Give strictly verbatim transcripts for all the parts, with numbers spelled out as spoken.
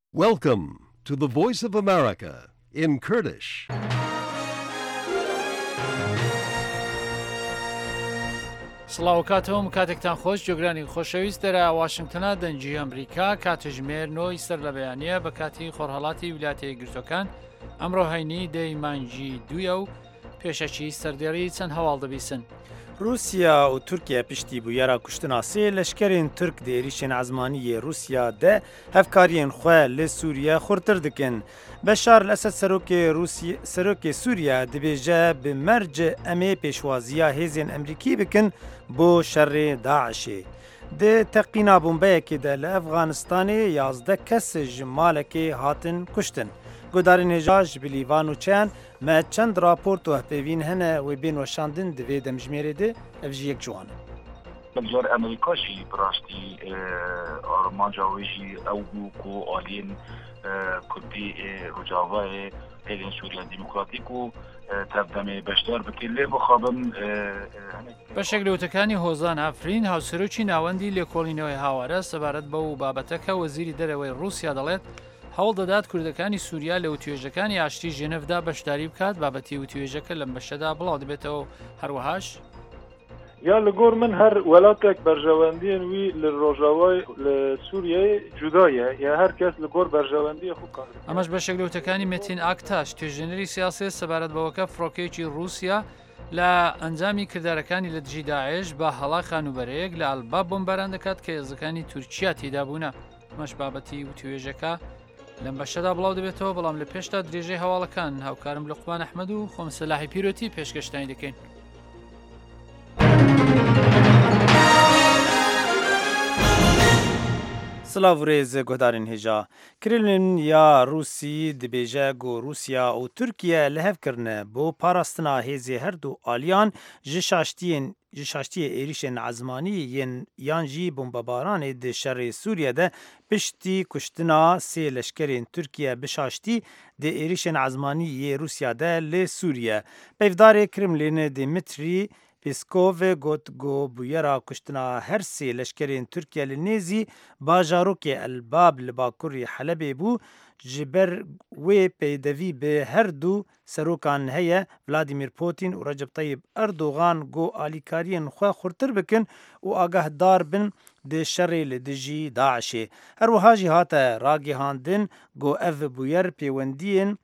Welcome to the Voice of America in Kurdish. سڵاو کاتەوەم کاتێکتان خۆش جۆگرانی خۆشەویست دەرە واشنگتنە دەنجی ئەمریکا کاتژمێر نۆی سەر لە بەیانە بە کاتی خۆرهەڵاتی ویلایەتە یەکگرتووەکان ئەمڕۆ هەینی دەی مانجی دوویە و پێشەکی سەردێڕی چەند هەواڵ دەبیسن. رووسیا و تورکیا پشتی بوویەرا کوشتنا سێ لەشکرên Türk دê êrişên ezmaniyê Rûsya de hevkariyên xwe li Sûriye xurtir dikin. Beşar el-Esed serokê serokê Sûriye dibêje bi merc em ê pêşwaziya hêzên Emerîkî bikin bo şerrê Daişê. Di teqîna bombeyekê de li Efganistanê yazdeh kes ji malekê hatin kuştin. Gudarên hêja ji bi Lîvan û Çên me çend raport û hevpêvîn hene wê bên weşandin di vê demjimêrê de ev jî yek ciwan e. Bizar Amerîka jî bi rastî armanca wê jî ew bû ku aliyên Kurdî Rojavayê hêzên Sûriya Demokratîk û tevdemê beşdar bike lê bixabin بەشێک لەوتەکانی هۆزان ئافرین هاوسەرۆکی ناوەندی لێکۆڵینەوەی هاوارە سەبارەت بە و بابەتەکە وەزیری دەرەوەی رووسیا دەڵێت هەوڵ دەدات کوردەکانی سووریا لە وتوێژەکانی ئاشتی ژێنەڤدا بەشداری بکات بابەتی وتوێژەکە لەم بەشەدا بڵاو دەبێتەوە هەروەهاش یا لەگۆڕ من هەر وڵاتێک بەرژەوەندیان وی لە ڕۆژاوای لە سووریای جودایە یا هەر کەس لەگۆڕ بەرژەوەندی خوکار. ئەمەش بەشێک لەوتەکانی مێتین ئاکتاش توێژێنەری سیاسی سەبارەت بەوەکە فڕۆکەیەکی رووسیا لە ئەنجامی کردارەکانی لە دژی داعش بە هەڵا خانوبەرەیەک لە ئەلبا بۆمباران دەکات کە هێزەکانی تورکیا تێدا بوونە. مەش بابەتی وتوێژەکە لەم بەشەدا بڵاو دەبێتەوە بەڵام لە پێشتا درێژەی هەواڵەکان هاوکارم لوقمان ئەحمەد و خۆم سەلاحی پیرۆتی پێشکەشتانی دەکەین. Silav rêz guhdarên hêja. Kremlin ya Rûsî dibêje ku Rûsya û Tirkiye li hev kirine bo parastina hêzê her du aliyan ji şaştiyên ji şaştiyê êrişên ezmanî yên yan jî bombebaranê di şerê Sûriyê piştî kuştina sê leşkerên Tirkiye bi şaştî di êrişên ezmanî yê Rûsya de li Sûriye. Pevdarê Kremlinê Dimitrî Peskov got ku bûyera kuştina her sê leşkerên Tirkiye li nêzî bajarokê Elbab li bakurê Helebê bû ji ber wê pêdivî bi her du serokan heye Vladimir Putin û Recep Tayyip Erdogan ku alîkariyên xwe xurtir bikin û agahdar bin di şerê li dijî Daişê. Her wiha jî hate ragîhandin ku ev bûyer pêwendiyên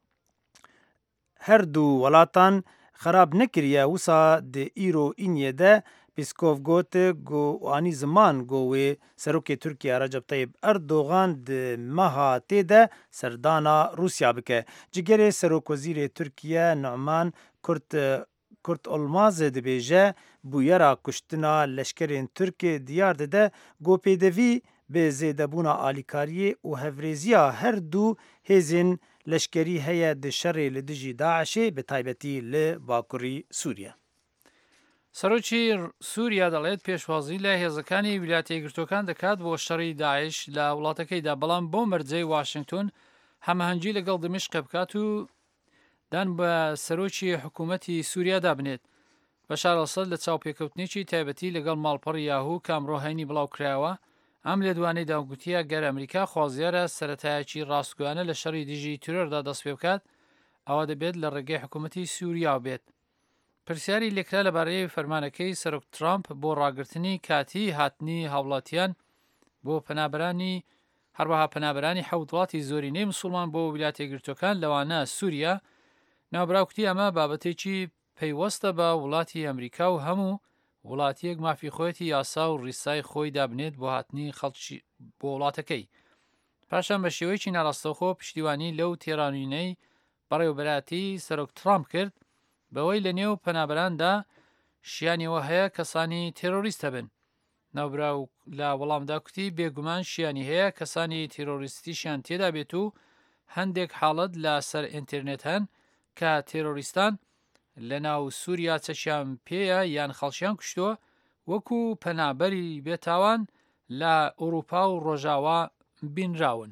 her du welatan xerab nekiriye wisa di îro îniyê de Peskov got ku anî ziman ku wê serokê Tirkiye Recep Tayyip Erdogan di meha tê de serdana Rûsya bike. Cigerê Serokwezîrê Tirkiye Numan Kurtolmaz dibêje bûyera kuştina leşkerên Tirkê diyar dide ku pêdivî bi zêdebûna alîkariyê û hevrêziya her du hêzên leşkerî heye di şerê li dijî Daişê bi taybetî li bakurî Sûriye. سەرۆکی سووریا دەڵێت پێشوازی لە هێزەکانی ویلایەتە یەکگرتووەکان دەکات بۆ شەڕی داعش لە وڵاتەکەیدا بەڵام بۆ مەرجەی واشنگتن هەمەهەنگی لەگەڵ دمشق بکات و دان بە سەرۆکی حکوومەتی سووریا دابنێت. بەشار ئەسەد لە چاوپێکەوتنێکی تایبەتی لەگەڵ ماڵپەڕی یاهوو کامڕۆ هەینی بڵاو کرایەوە ئەم لێدوانەی داوگوتیە گەر ئەمریکا خوازیارە سەرەتایەکی ڕاستگویانە لە شەڕی دژی ترۆردا دەست پێ بکات ئەوە دەبێت لە ڕێگەی حکوومەتی سووریا بێت. پرسیاری لێکرا لەبارەی فەرمانەکەی سەرۆک ترامپ بۆ ڕاگررتنی کاتی هاتنی هاوڵاتیان بۆ پەنابەرانی هەروەها پەنابەرانی حەوت وڵاتی زۆرینەی موسڵمان بۆ ویلایەتە یەکگرتووەکان لەوانە سووریا ناوبراوکتی ئەمە بابەتێکی پەیوەستە بە وڵاتی ئەمریکا و هەموو وڵاتیەک مافی خۆیەتی یاسا و ڕیسای خۆی دابنێت بۆ هاتنی خەڵکی بۆ وڵاتەکەی. پاشان بە شێوەیەکی ناڕاستەوخۆ پشتیوانی لەو تێرانینەی بەڕێوەبەراتی سەرۆک ترامپ کرد بەوەی لە نێو پەنابەراندا شیانیەوە هەیە کەسانی تێرۆریستە بن. ناوبراو لە وەڵامدا کوتی بێگومان شیانی هەیە کەسانی تێرۆریستیشیان تێدا بێت و هەندێک حاڵەت لە سەر ئینترنێت هەن کە تێرۆریستان لە ناو سووریا چەشیان پێیە یان خەڵکیان کوشتووە وەکو پەنابەری بێتاوان لە ئەوروپا و ڕۆژاوا بینراون.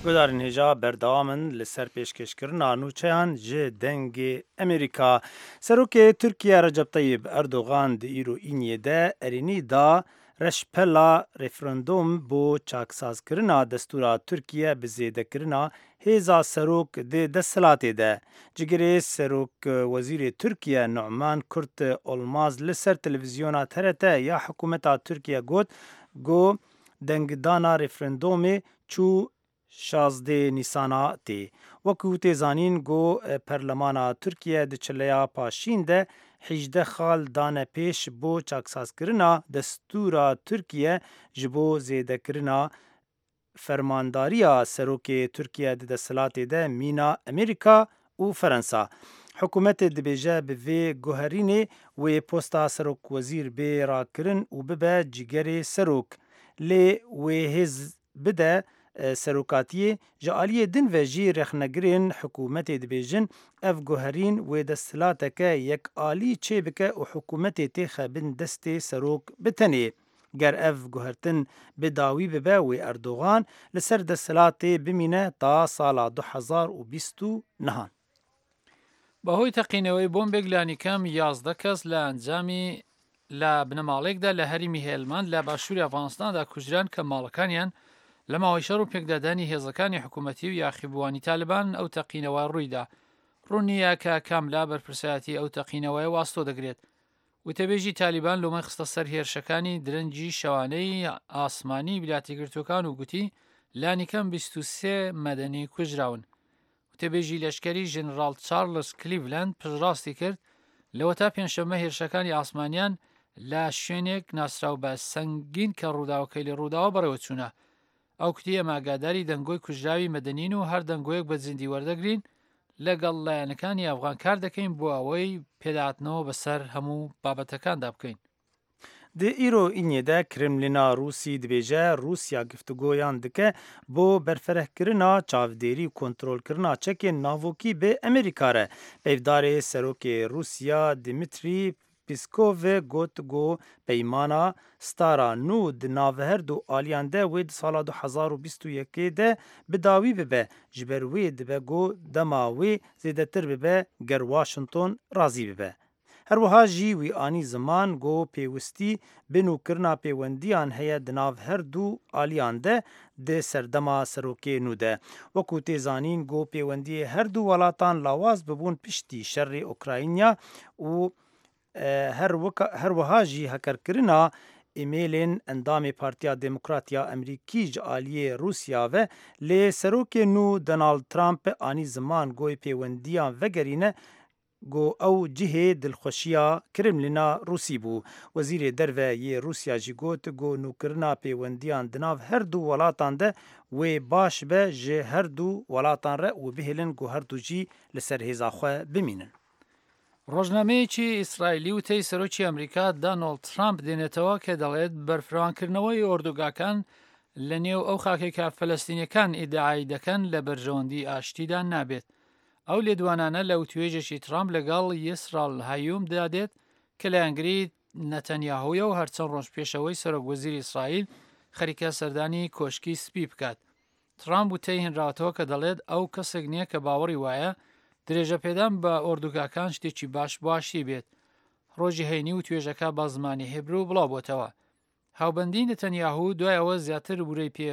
گودارین هجا بردوامن لسر پیشکشکرنا نوچیان جه دنگ امریکا. سروک ترکیه رجب طیب اردوغان دی ایرو اینیه ده ارینی دا رشپلا ریفرندوم بو چاکساز کرنا دستورا ترکیه بزیده کرنا هیزا سروک دی دستلاتی ده. جگری سروک وزیر ترکیه نعمان کرت اولماز لسر تلویزیونا ترته یا حکومتا ترکیه گود گو دنگدانا ریفرندومی چو شازده نیسانا تی. وکو تیزانین گو پرلمانا ترکیه ده چلیا پاشین ده حجده خال دانه پیش بو چاکساز کرنا دستورا ترکیه جبو زیده کرنا فرمانداریا سروک ترکیه ده دستلاتی ده مینا امریکا و فرنسا. حکومت دبیجه به وی گوهرینه و پوستا سروک وزیر بی را کرن و ببه جگری سروک. لی و هز بده سروکاتیه جعالیه دن و جی رخنگرین حکومت دبیجن اف گوهرین و دستلاتکه یک آلی چه بکه و حکومت تیخه بن دست سروک بتنه. گر اف گوهرتن بداوی ببه و اردوغان لسر دستلاتی بمینه تا سال دو هزار و بیست و نه. بەهۆی تەقینەوەی بۆمبێک لانیکەم یازدە کەس لە ئەنجامی لە بنەماڵێکدا لە هەریمی هێلماند لە باشووری ئەفغانستاندا کوژران کە ماڵەکانیان لە ماوەی شەڕ و پێکدادانی هێزەکانی حکوومەتی و یاخیبوانی تالبان ئەو تەقینەوە ڕوویدا. ڕوونیە کە کاملا بەرپرسایەتی ئەو تەقینەوەی واستۆ دەگرێت. وتەبێژی تالیبان لۆمەی خستە سەر هێرشەکانی درەنجی شەوانەی ئاسمانی ویلایەتیگرتووەکان و گوتی لانیکەم بیست و سێ مەدەنی کوژراون. وتەبێژی لەشکەری ژنرال چارلز کلیڤلند پشڕاستی کرد لەوە تا پێنجشەممە هێرشەکانی ئاسمانیان لە شوێنێک ناسراو بە سەنگین کە ڕووداوەکەی لە ڕووداوە بەڕێوە چوونە. ئەو کوتی ئەماگاداری دەنگۆی کوژراوی مەدەنین و هەر دەنگۆیەک بە جندی وەردەگرین لەگەڵ لایەنەکانی ئەفغان کار دەکەین بۆ ئەوەی پێداهاتنەوە بەسەر هەموو بابەتەکاندا بکەین. دی ایرو اینیه ده کرملینا روسی دبیجه روسیا گفتگویان دکه بو برفره کرنا چاودیری و کنترول کرنا چک ناوکی به امریکا ره. پیفدار سروک روسیا دیمیتری پیسکوف گوت گو پیمانا ستارا نو د ناوهر دو آلیان ده وید سالا دو هزار و بیست و یکی ده بداوی ببه جبر وید به گو دماوی زیده تر ببه گر واشنطن رازی ببه. هر وها جی وی آنی زمان گو پیوستی بنو کرنا پیوندیان هیا دناو هر دو آلیان ده ده سردما سروکی نو ده. وکو تیزانین گو پیوندی هر دو ولاتان لاواز ببون پشتی شر اوکراینیا و هر, هر وها جی هکر کرنا ایمیلین اندام پارتیا دموکراتیا امریکی جعالی روسیا و لی سروکی نو دونالد ترامپ آنی زمان گوی پیوندیان وگرینه گو او جهه دلخوشیا کرملینا روسی بو. وزیر دروه ی روسیا جی گوت گو نوکرنا پیوندیان دناو هر دو ولاتان ده و باش به جه هر دو ولاتان ره و بهلن گو هر دو جی لسر هزاخوه بمینن. ڕۆژنامەیەکی ئیسرائیلی و تەی سەرۆکی ئەمریکا دانۆڵد ترامپ دێنێتەوە کە دەڵێت بەرفراوانکردنەوەی ئۆردوگاکان لە نێو ئەو خاکێکا فەلەستینیەکان ئیدعای دەکەن لە بەرژەوەندی ئاشتیدا نابێت. ئەو لێدوانانە لە وتوێژێکی ترامپ لەگەڵ یسرال هایوم دادێت کە لە ئەنگری نەتەنیاهویە و هەرچەند ڕۆژ پێشەوەی سەرۆکوەزیری ئیسرائیل خەریکە سەردانی کۆشکی سپی بکات. ترامپ وتەی هێنراوەتەوە کە دەڵێت ئەو کەسێک نییە کە باوەڕی وایە درێژە پێدان بە ئۆردوگاکان شتێکی باش باشی بێت. ڕۆژی هەینی و توێژەکە بە زمانی هێبرو بڵاو بۆتەوە. هاوبەندی نەتەنیاهو دوای ئەوە زیاتر بورەی پێ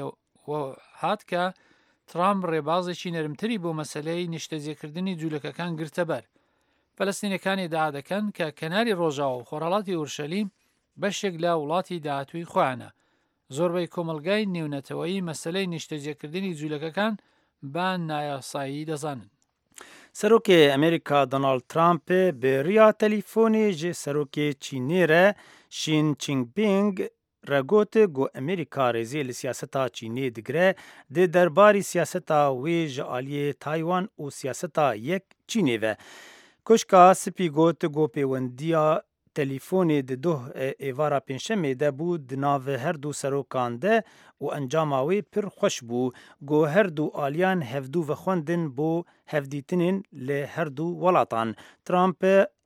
هات کە ترامپ ڕێبازێکی نەرمتری بۆ مەسەلەی نیشتەجێکردنی جوولەکەکان گرتە بەر. فەلەستینەکانی داوا دەکەن کە کەناری ڕۆژاوە و خۆڕەڵاتی ئورشەلیم بەشێک لە وڵاتی داهاتووی خۆیانە. زۆربەی کۆمەلگای نێونەتەوەیی مەسەلەی نیشتەجێکردنی جوولەکەکان بە نایاسایی دەزانن. سروک امریکا دونالد ترامپ به ریا تلیفونی جه سروک چینی ره شین چینگ پینگ رگوت گو امریکا رزی لسیاستا چینی دگره ده درباری سیاستا وی جعالی تایوان و سیاستا یک چینی و کشکا سپی گوت گو پیوندیا تلیفونی ده دو ایوارا پنشمه ده بود ناو هر دو سروکان ده و انجاماوی پر خوش بو گو هر دو آلیان هفدو و خوندن بو هفدیتنین له هر دو ولاتان. ترامپ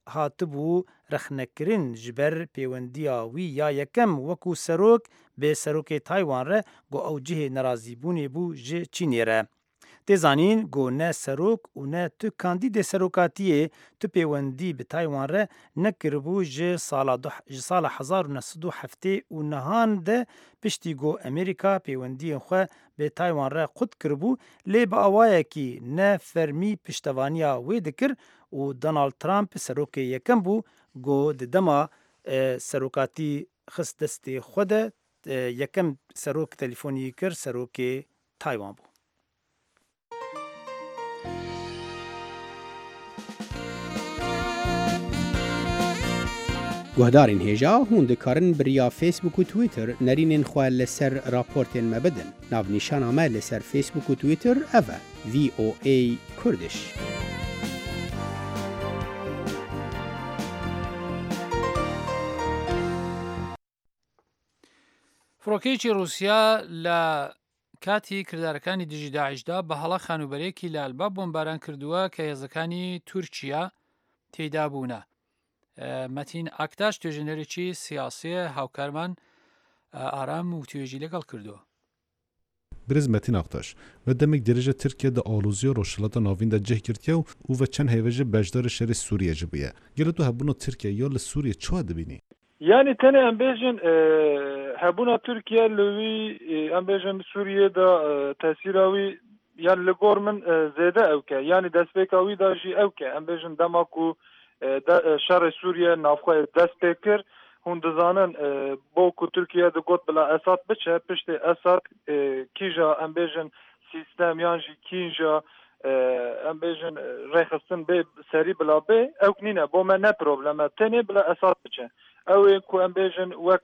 هاتبو رخنکرین جبر پیوندیا وی یا یکم وکو سروک به سروک تایوان ره گو او جه نرازی بونی بو جه چینی ره. تێزانین گۆ نە سەرۆک و نە تو کاندیدê serokatiyê tu pêwendî bi Taywan re nekiribû ji sala ji sala hezar û neh sed û heftê û nihan de piştî got Amerîka pêwendiyên xwe bê Taywan re qut kiribû lê bi awayekî ne fermî piştevaniya wê dikir û Donald Trump serokê yekem bû got di dema serokatî xist destê xwe de yekem serok telîfonî kir serokê Taywan bû. Guhdarên hêja hûn dikarin biriya Facebook û Twitter nerînên xwe li ser raportên me bidin. Navnîşana me li ser Facebook û Twitter ev e V O A Kurdish. فڕۆکەیەکی رووسیا لە کاتی کردارەکانی دژی داعشدا بە هەڵە خانوبەرێکی لە ئەلبا بۆمباران کردووە کە هێزەکانی تورکیا تێیدا بوونە. مەتین ئاکتاش توێژینەرێکی سیاسیە هاوکارمان ئارام و توێژی لەگەڵ کردووە. Birêz Metin Aktaş ve demek derece Tirkiye'de alûziya Rojhilata navîn de cih girtiye û ve çend hêve ji beşdarê şerê Sûriye jî bûye. Gelo tu hebûna Tirkiye ya li Sûriye çi dibînî? Yani tenê em bêjin hebûna Tirkiye li wî em bêjin Sûriyê de tesîra wî yan li gor min zêde ewke yani destpêka wî da jî ewke em bêjin dema ku şerê Sûriye navxwe dest pê kir hûn dizanin bo ku Tirkiye digot bila Esad biçe piştê Esad kîja em bêjin sîstem yan jî kîja em bêjin rêxistin bê serî bila bê ewk nîne bo me ne problem e tenê bila Esad biçe ew ê ku em bêjin wek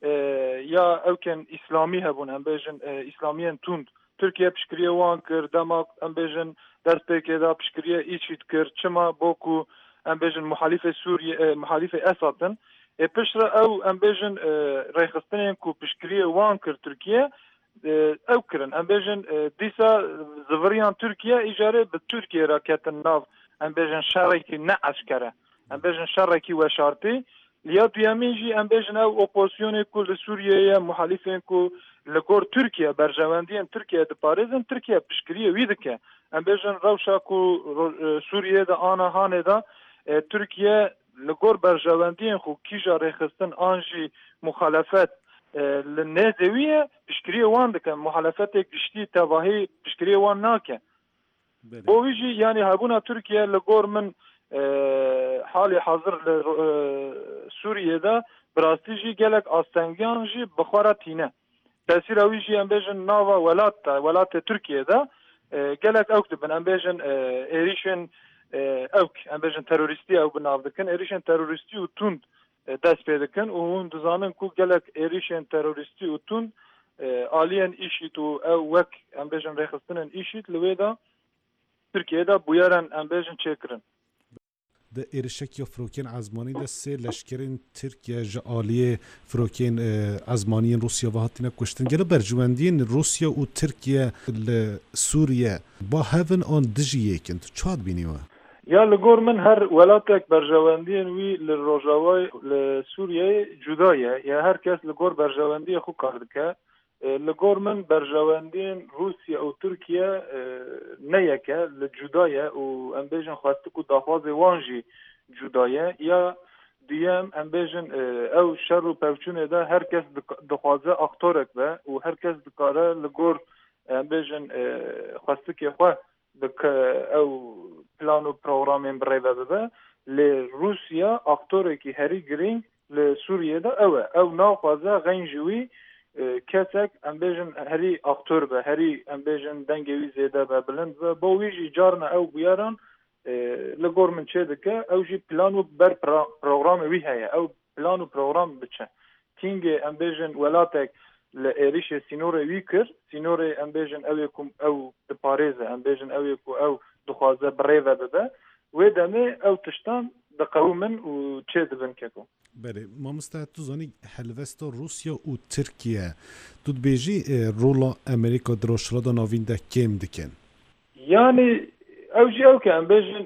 ya ewkên îslamî hebûn em bêjin îslamiyên tund Tirkiye piştgiriye wan kir dema em bêjin destpêkê da piştgiriye îçî dikir çima bo ku em bêjin muhalîfê Sûriye muhalîfê Esadin ê piştre ew em bêjin rêxistinên ku piştgiriye wan kir Tirkiye ew kirin em bêjin dîsa ziviriyan Tirkiye îjarê bi Tirkiye re ketin nav em bêjin şerrekî ne eşkere em bêjin şerrekî weşartî liya duyemîn jî em bêjin ew opozisyonê ku li Sûriyeyê muhalîfên ku li gor Tirkiye berjewendiyên Tirkiye diparêzin Tirkiye piştgiriye wî dike em bêjin rewşa ku Sûriyê de ana hanê da Tirkiye li gor berjewendiyên xwe kîja rêxistin an jî muxalefet li nêzê wî ye piştgiriye wan dike muhalefetê giştî tevahî piştgiriye wan nake bo wî jî yani hebûna Tirkiye li gor min halê hazir li Sûriyê de bi rastî jî gelek astengiyan jî bi xwe re tîne tesîra wî jî em bêjin nava welat de welatê Tirkiye de gelek ewk dibin em bêjin êrişên ewk em bêjin terorîstî ew bi nav dikin êrişên terorîstî û tund dest pê dikin û hûn dizanin ku gelek êrişên terorîstî û tund aliyên îşît û ew wek em bêjin rêxistinên îşît li wê de Tirkiye de bûyeran em bêjin çêkirin. Di êrişekiya firokên ezmanî de sê leşkerên Tirkiye ji aliyê firokên ezmaniyên Rûsya ve hatine kuştin. Gelo berjewendiyên Rûsya û Tirkiye li Sûriye ba hevin an dijî yêkin tu çi dibînî? Ya li gor min her welatek berjewendiyên wî li Rojavayê li Sûriyeyê cuda ye ya her kes li gor berjewendiyê xwe kar dike li gor min berjewendiyên Rûsya û Tirkiye ne yek e li cuda ye û em bêjin xwestik û daxwazê wan jî cuda ye ya duyem em bêjin ew şer û pevçûnê de her kes dixwaze aktorek be û her kes dikare li gor em bêjin xwestikê xwe dike ew plan û programên birêve bibe lê Rûsya aktorekî herî girîng li Sûriyê de ew e ew naxwaze xeyn ji wî kesek em bêjin herî aktor be herî em bêjin dengê wî zêde be bilind be bo wî jî carna ew bûyeran li gor min çê dike ew jî plan û ber programê wî heye ew plan û program biçe tîngê em bêjin welatek li êrişê sînorê wî kir sînorê em bêjin ew ê ku ew diparêze em bêjin ew ê ku ew dixwaze birêve bibe wê demê ew tiştan diqewmin û çê dibin keko. Belê mamoste tu zanî helvesta Rûsya û Tirkiye tu dibêjî rola Amerîka di rojhilata navîn de kêm dikin. Yani ew jî ew ke em bêjin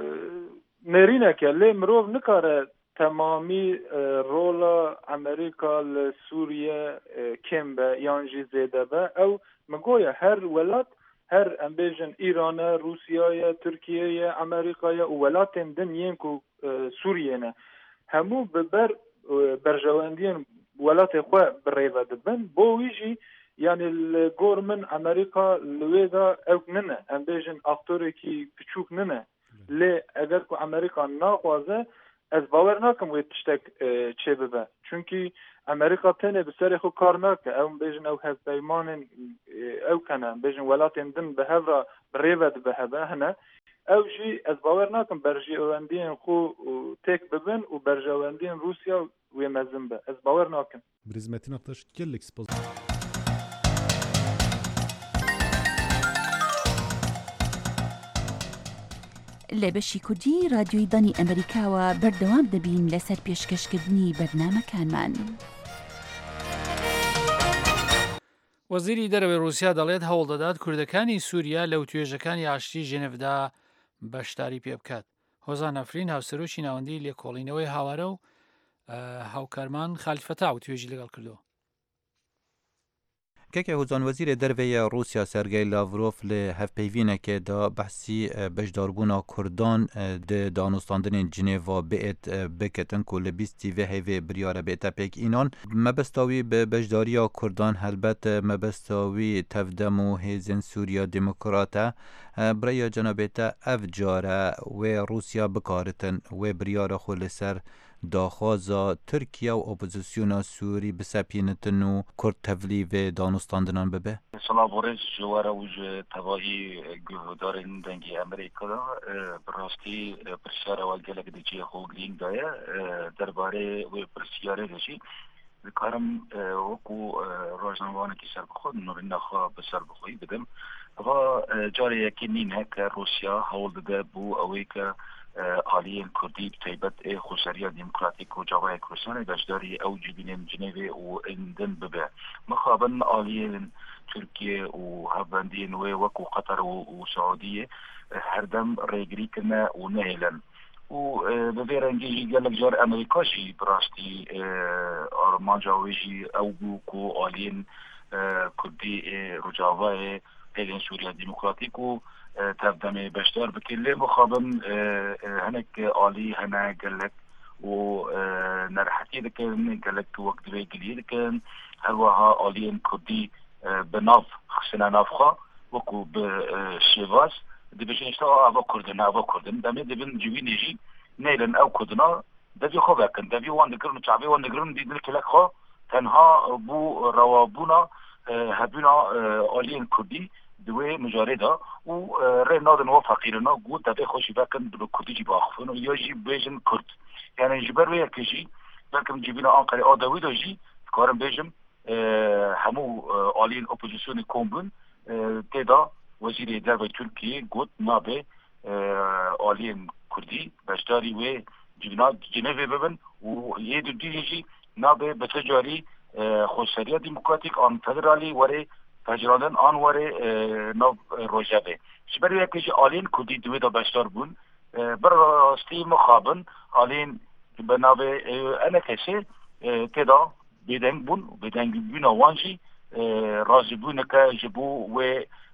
nêrîneke lê mirov nikare temamî rola Amerîka li Sûriye kêm be yan jî zêde be ew min goya her welat هر ام بیژن ایران، روسیه، ترکیه، امریکا و ولاتین دنیین کو سوریه نه همو ببر برجواندین ولات خو بریو دبن بو ویجی یعنی الگورمن امریکا لویدا او نه ام بیژن اکتوری کی پچوک نه ل اگر کو امریکا ناخوازه از باور ناکم وی تشتک چه ببه چونکی امریکا تنه بسر خو کار ناکه او بیژن او هف پیمان او کنه بیژن ولاتین دن به هفرا بریود به هبه هنه او جی از باور ناکم برجواندین خو تک ببن و برجواندین روسیا و مزن به از باور ناکم برزمتین افتاش کل اکسپوز لە بەشی کوردی رادیۆی دانی ئەمریکاوە بەردەوام دەبین لەسەر پێشکەشکردنی بەرنامەکانمان. وەزیری دەرەوەی رووسیا دەڵێت هەوڵ دەدات کوردەکانی سووریا لەو توێژەکانی ئاشتی ژێنڤدا بەشداری پێ بکات. هۆزان ئەفرین هاوسەرۆکی ناوەندی لێکۆڵینەوەی هاوارە و هاوکارمان خالیفەتاو توێژی لەگەڵ کردەوە. کەکە هۆزان وەزیرە دەرەوەی رووسیا سەرگەی لاڤرۆف لە هەفپەیڤینێکێدا بەحسی بەشداربوونا کوردان di danûstandinên Cinêva biêt biketin ku li bîstî vê hêvê biryare bête pêk înan. Mebesta wî bi bejdariya Kurdan helbet mebesta wî tevdem û hêzên Sûriya Demokrat e. Birêya cenabê te ev care wê Rûsya bikaritin wê biryara xwe li ser daxwaza Tirkiye û opozisyona Sûrî bisepînitin û Kurd tevlî vê danûstandinan bibe? Salavorêz ji were û ji tevahî guhdarên dengê Amerîkada bi rastî pirsyara we gelek di cihê xwe girîng daye derbarê wê pirsyarê de jî dikarim wekû rojnamevanekî serbixwe nûrîna xwe bi ser bixwî bidim. Eva carê yekê nîne ke Rûsya hewl dide bû ewê ke aliyên Kurdî bi taybet ê Xweseriya Demokratîk û Cavayê Kurdistanê beşdarî ew civînên Cinêvê û din bibe. Mixabin aliyên Tirkiye û hevbendiyên wê wekû Qetar û Saûdiyê herdem rêgirî kirine û nehêlin. û bi vê rengî jî gelek car Amerîka jî bi rastî armanca wê jî ew bû ku aliyên Kurdî ê Rojavayê hêzên Sûriya Demokratîk û tevdemê beşdar bike lê mixabin hinek alî hene gelek û nerahetiyê dikin gelek wek divê giliyê dikin her wiha aliyên Kurdî bi nav xisine navxwe wekû bi şêvaz dibêjin işte ava Kurdin ava Kurdin demê dibin civînê jî nêlin ew Kurdina devî xwe vekin devî wan dikirin û çavê wan dikirin dîdin kilek xwe tenha bû rewabûna hebûna aliyên Kurdî di wê mijarê da û rê nadin we feqîrina got devê xwe jî vekin bi Kurdî jî biaxivin û ya jî bêjin Kurd. Yani ji ber wê yekê jî belkim civîna Anqerê a dawî da jî dikarim bêjim hemû aliyên opozisyonê kombûn têda wezîrê derve Tirkiyê got nabe aliyên Kurdî beşdarî wê civîna Cinêvê bibin û yê dudînê jî nabe bi ticarî Xweseriya Demokratîk an federalî werê tecrübeden an were nav rojavê. Ji ber wê jî aliyên Kurdî di wê de beşdar bûn bir rastî mixabin aliyên bi navê enekesê têda bêdeng bûn bêdengbûna wan jî razîbûneke ji bo wê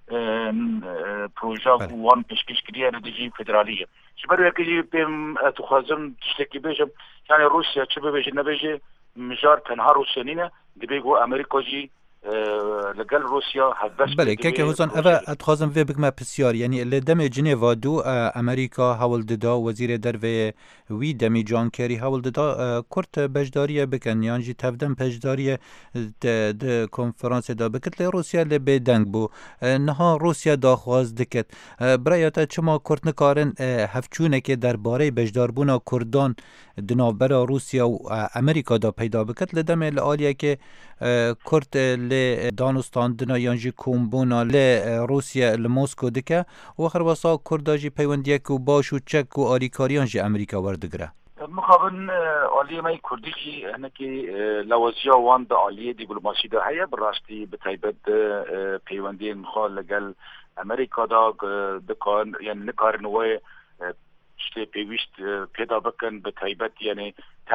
proje wan pêşkêşkiriye re de jî federalî ye. Ji ber wê jî pêm ez dixwazim tiştekî bêjim yani Rûsya çi bibêje nebêje mijar tenha Rûsya nîne dibe got Amerîka jî لەگەڵ رووسیا هەڵبەست بەڵێ کەکە هۆزان ئەوە ئەتخوازم vê bikme pisyar yanî li demê Cinêva dû Amerîka hewl dida wezîrê dervê wî demî John Kerry hewl dida Kurd bejdariye bikin yan jî tevdem bejdariye di konferansê da bikit lê Rûsya lê bêdeng bû niha Rûsya daxwaz dikit birêya te çima Kurd nikarin hevçûnekê derbarê bejdarbûna Kurdan di navbera Rûsya û Amerîka da peyda bikit li demê li aliyekê Kurd lê danûstandina yan jî kombûna lê Rûsya li Moskow dike û xerwesa Kurda jî peywendiyek û baş û çek û alîkariyan jî Amerîka werdigire. Mixabin aliyê me Kurdî jî hinekî laweziya wan di aliyê dîplomasî de heye bi rastî bi taybet de peywendiyên xwe legel Amerîka da dikarin yani nikarin wê tiştê pêwîst pêda bikin bi taybet yani tevdem.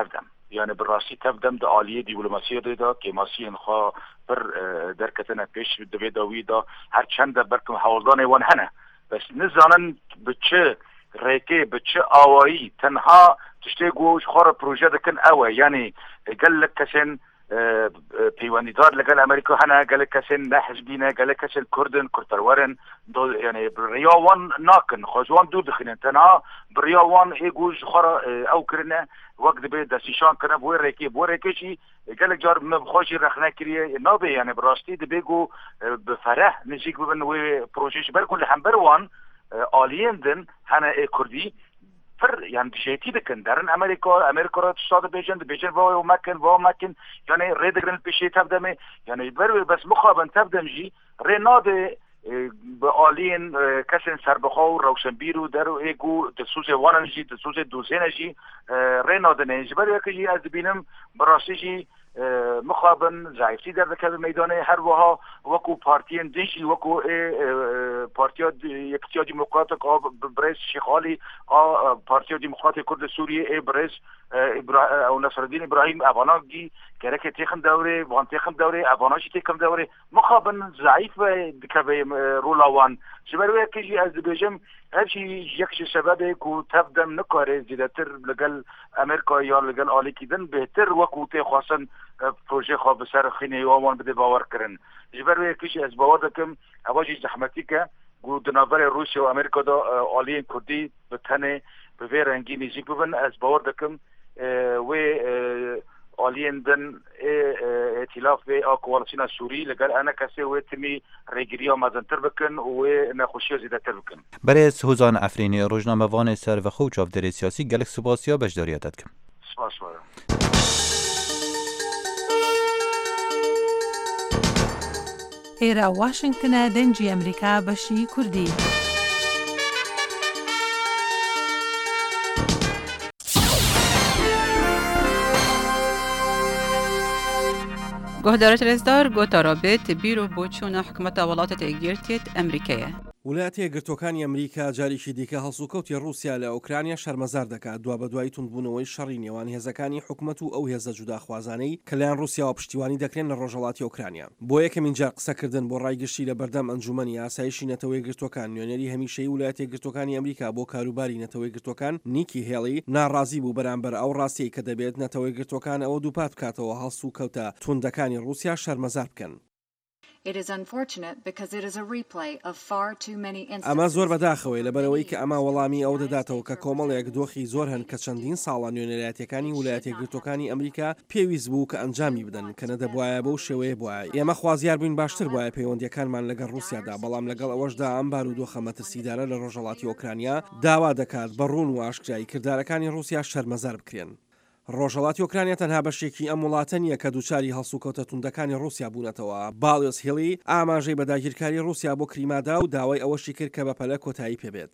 يعني بالراسي تبدم دا آلية دبلوماسية دا كماسي انخوا بر دركتنا پیش دبي داوي دا هر چند برکم حوالدان وان هنه بس نزانن بچه ریکه بچه آوایی تنها تشتی گوش خور پروژه دکن اوه یعنی قال لك كسن پیوندیدار لگل امریکا هنه قال لك كسن نحزبینه قال لك كسن کردن کردورن يعني برياوان ناكن خوزوان دو دخنن تنها برياوان اي گوش خور او کرنه وقت به دستیشان کنه بوی ریکی بوی ریکیشی قال لك جار مبخوشی رخنه کریه نابه يعني براستی دبیگو بفرح نجيك ببن وی پروژهش بر كل حنبروان آلین دن هنه ای کردی فر يعني بشيتي دكن دارن امريكا امريكا را تشتاد بيجن بيجن و مكن و مكن يعني ريدغرن بشي تبدم يعني بر بس مخابن تبدم جي ريناد بآلين كسن سربخو روشنبيرو درو ايگو دسوز واننجي دسوز دوزينجي ريناد نيج بر يكجي از بينم براسيجي مخابن زعيفتي در ذكر الميدان هر وها وكو بارتيين ديشي وكو بارتيا يكتيا ديمقراطيك بريس شيخ علي بارتيا ديمقراطيك كرد سوريا اي بريس او نصر الدين ابراهيم افاناجي كرك تيخم دوري وان تيخم دوري افاناجي تيخم دوري مخابن ضعيف دكبي رولاوان شبر كيجي از بيجم هرشي يكشي سبب كو تبدم نكاره زيادتر لقل امريكا يا لقل آلي كيدن بهتر وكو تي خاصن پروژه خواب سر خینه یوان بده باور کرن جبر کیش از باور دکم اواجی زحمتی که گو دنابر روسیه و امریکا دا آلین کردی به تنه به وی رنگی نیزی ببن از باور دکم و آلین دن ائتلاف و کوالسیون سوری لگر انا کسی و تمی ریگیریا مزنتر بکن و نخوشی زیده تر بکن برای سوزان افرینی روزنامه وان سر و خوچ آف دری سیاسی گلک سپاسیا بجداریتت کم سپاس بارم ئێرە واشنگتنە دەنجی ئەمریکا بەشی کوردی. گۆهدارە تەلەزدار گۆتارە بێت بیرۆ بۆ چوونە حکومەتە وڵاتە تێگیرتێت ئەمریکایە. وڵاتە یەکگرتوەکانی ئەمریکا جاریشی دیکە هەڵسوکەوتی رووسیا لە ئوکرانیا شەرمەزار دەکات دوا بە دوای توندبوونەوەی شەڕی نێوان هێزەکانی حکومەت و ئەو هێزە جوداخوازانەی کە لەیان رووسیا و پشتیوانی دەکرێن لە ڕۆژهەڵاتی ئوکرانیا. بۆ یەکەمین جار قسەکردن بۆ ڕایگەشتی لە بەردەم ئەنجومەنی ئاسایشی نەتەوە یەکگرتوەکان نوێنەری هەمیشەیی وڵاتە یەکگرتوەکانی ئەمریکا بۆ کاروباری نەتەوە یەکگرتوەکان نیکی هێڵی ناڕازی بوو بەرامبەر ئەو ڕاستیەی کە دەبێت نەتەوە یەکگرتوەکان ئەوە دووپات بکاتەوە هەڵسوکەوتە توندەکانی رووسیا شەرمەزار بکەن. ئەمە زۆر بەداخەوەی لەبەرەوەی کە ئەمە وەڵامی ئەو دەداتەوە کە کۆمەڵێک دۆخی زۆر هەن کە چەندین ساڵە نوێنەرایەتەکانی ویلایەتە یەکگرتوەکانی ئەمریکا پێویست بوو کە ئەنجامی بدەن کە نەدەبوایە بەو شێوەیە بووە. ئێمە خوازیار بووین باشتر بووە پەیوەندیەکانمان لەگەڵ رووسیادا بەڵام لەگەڵ ئەوەشدا ئەم بارودۆخە مەترسیدارە لە ڕۆژهەڵاتی ئۆکرانیا داوا دەکات بە ڕوون و ئاشکرایی کردارەکانی رووسیا شەرمەزار بکرێن. ڕۆژهەڵاتی ئۆکرانیا تەنها بەشێکی ئەم وڵاتە نییە کە دووچاری هەڵسوکەوتە توندەکانی رووسیا بوونەتەوە. باڵیۆس هیلی ئاماژەی بەداگیرکاری رووسیا بۆ کریمادا و داوای ئەوەشی کرد کە بەپەلە کۆتایی پێبێت.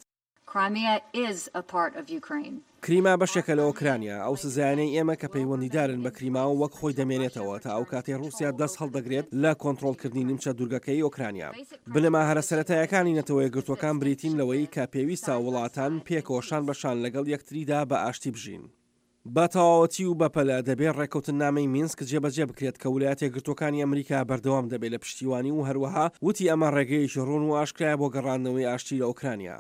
کریما بەشێکە لە ئۆکرانیا ئەو سزایانەی ئێمە کە پەیوەندیدارن بە کریما و وەک خۆی دەمێنێتەوە تا ئەو کاتێ رووسیا دەست هەڵدەگرێت لە کۆنتڕۆڵکردنی نیمچە دوورگەکەی ئۆکرانیا. بنەما هەرە سەرەتایەکانی نەتەوە یەکگرتوەکان بریتین لەوەی کە پێویستە وڵاتان پێکۆشان بەشان لەگەڵ یەکتریدا بە ئاشتی بژین. بە تەواوەتی و بەپەلە دەبێت ڕێکەوتن نامەی مینسک جێبەجێ بکرێت کە ویلایەتە یەکگرتوەکانی ئەمریکا بەردەوام دەبێت لە پشتیوانی و هەروەها وتی ئەمە ڕێگەیەکی ڕوون و ئاشکرایە بۆ گەڕاندنەوەی ئاشتی لە ئوکرانیا.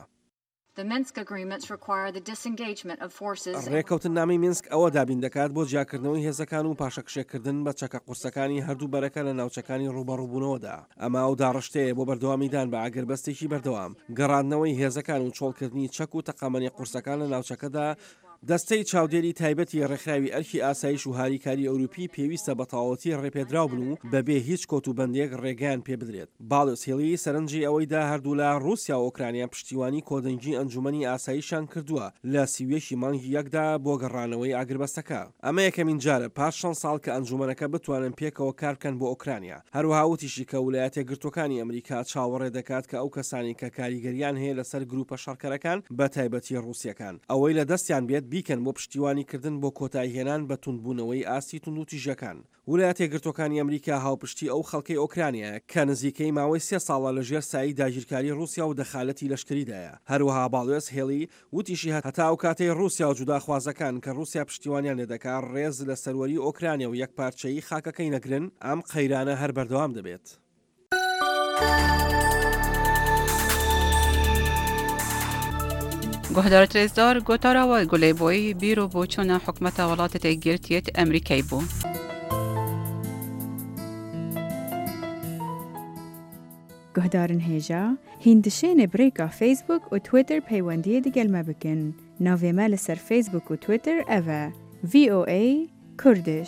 ڕێکەوتن نامی مینسک ئەوە دابین دەکات بۆ جیاکردنەوەی هێزەکان و پاشەکشێکردن بە چەکە قورسەکانی هەردوو بەرەکە لە ناوچەکانی ڕوبەڕووبوونەوەدا. ئەمە ئەو داڕشتەیە بۆ بەردەوامیدان بە ئاگربەستێکی بەردەوام گەڕاندنەوەی هێزەکان و چۆڵکردنی چەک و تەقامەنی قورسەکان لە ناوچەکەدا. دەستەی چاودێری تایبەتی ڕێکخراوی ئەرکی ئاسایش و هاریکاری ئەوروپی پێویستە بە تەواوەتی ڕێپێدراو بن و بەبێ هیچ کۆت و بەندێک ڕێگەیان پێ بدرێت. باڵیۆس هیلی سەرنجی ئەوەیدا هەردوو لە رووسیا و ئۆکرانیا پشتیوانی کۆدەنگی ئەنجومەنی ئاسایشان کردووە لە سیوێشی مانگی یەکدا بۆ گەڕانەوەی ئاگربەستەکە. ئەمە یەکەمین جارە پاش شەش ساڵ کە ئەنجومەنەکە بتوانن پێکەوە کار بکەن بۆ ئۆکرانیا. هەروەها وتیشی کە ویلایەتە یەکگرتوەکانی ئەمریکا چاوەڕێ دەکات کە ئەو کەسانی کە کاریگەریان هەیە لەسەر گروپە شەڕکەرەکان بە تایبەتی رووسیەکان ئەوەی لە دەستیان بێت بیکەن بۆ پشتیوانیکردن بۆ کۆتایهێنان بە توندبوونەوەی ئاستی تونند و تیژەکان. ویلایەتە یەکگرتووەکانی ئەمریکا هاوپشتی ئەو خەڵکەی ئۆکرانیا کە نزیکەی ماوەی سێ ساڵە لەژێر سایی داگیرکاری رووسیا و دەخالەتی لەشکریدایە. هەروەها باڵێس هێڵی وتیشی هەتا ئەو کاتەی رووسیا و جوداخوازەکان کە رووسیا پشتیوانیان لێ دەکات ڕێز لە سەروەری ئۆکرانیا و یەکپارچەیی خاکەکەی نەگرن ئەم قەیرانە هەر بەردەوام دەبێت. گهدار ترێزدار گۆتاراوە گولێبۆی بیرۆ بۆ چۆنە حکومەتە وڵاتە گرتێت ئەمریکای بوو. گهدارن هێژا هیندشێنێ برێکا فیسبوک و تویتر پەیوەندیە دیگەلمە بکەن. ناوێمە لەسەر فیسبوک و تویتر ئەڤە ڤی ئۆ ئێ کوردش.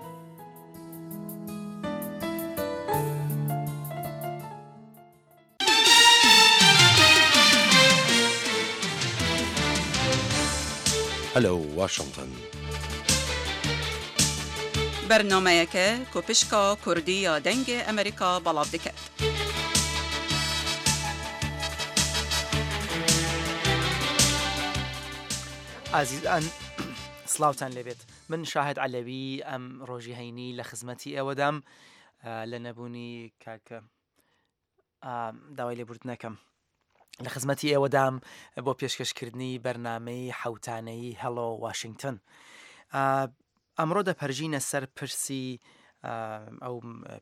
Hello, Washington. برنامه‌یەکە کۆپشکا کوردی یا دەنگ ئەمریکا بەڵاو دەکات. ئازیزان سلااوتان لێبێت. من شاهد علەوی ئەم ڕۆژی هەینی لە خزمەتی ئێوەدام لە نەبوونی کاکە داوای لێبوردنەکەم. لە خزمەتی ئێوەدام بۆ پێشکەشکردنی بەرنامەی حوتانەی هەڵۆ واشنگتن. ئەمڕۆ دەپەرژینە سەر پرسی ئەو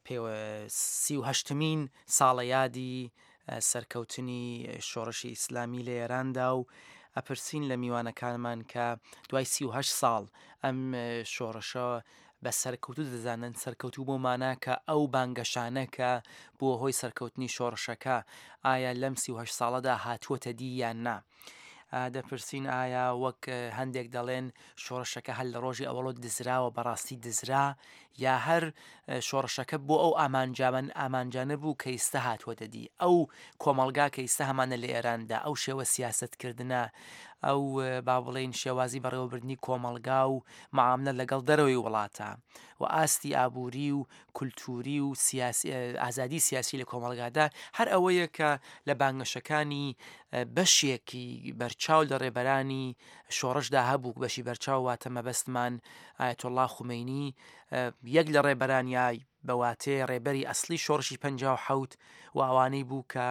سی و هەشتمین ساڵە یادی سەرکەوتنی شۆڕشی ئیسلامی لە ئێراندا و ئەپرسین لە میوانەکانمان کە دوای سی و هەشت ساڵ ئەم شۆڕشە بە سەرکەوتو دەزانن سەرکەوتو بۆ مانە کە ئەو بانگەشانەکە بۆ هۆی سەرکەوتنی شۆڕشەکە ئایا لەم سی و هەشت ساڵەدا هاتووەتە دی یان نا. دەپرسین ئایا وەک هەندێک دەڵێن شۆڕشەکە هەر لە ڕۆژی ئەوڵۆ دزراوە بەڕاستی دزرا یا هەر شۆڕشەکە بۆ ئەو ئامانجامن ئامانجانە بوو کە ئێستا هاتووەتە دی. ئەو کۆمەڵگا کە ئێستا هەمانە لە ئێراندا ئەو شێوە سیاسەتکردنە ئەو با بڵێن شێوازی بەڕێوەبردنی کۆمەڵگا و معاملە لەگەڵ دەرەوەی وڵاتە و ئاستی ئابووری و کولتوری و ئازادی سیاسی لە کۆمەڵگادا هەر ئەوەیە کە لە بانگەشەکانی بەشێکی بەرچاو لە ڕێبەرانی شۆڕشدا هەبوو. بەشی بەرچاو واتە مەبەستمان ئایەتوڵڵا خومەینی یەک لە ڕێبەرانیای بەواتێ ڕێبەری ئەسلی شۆڕشی پەنجاو و حەوت و ئەوانەی بوو کە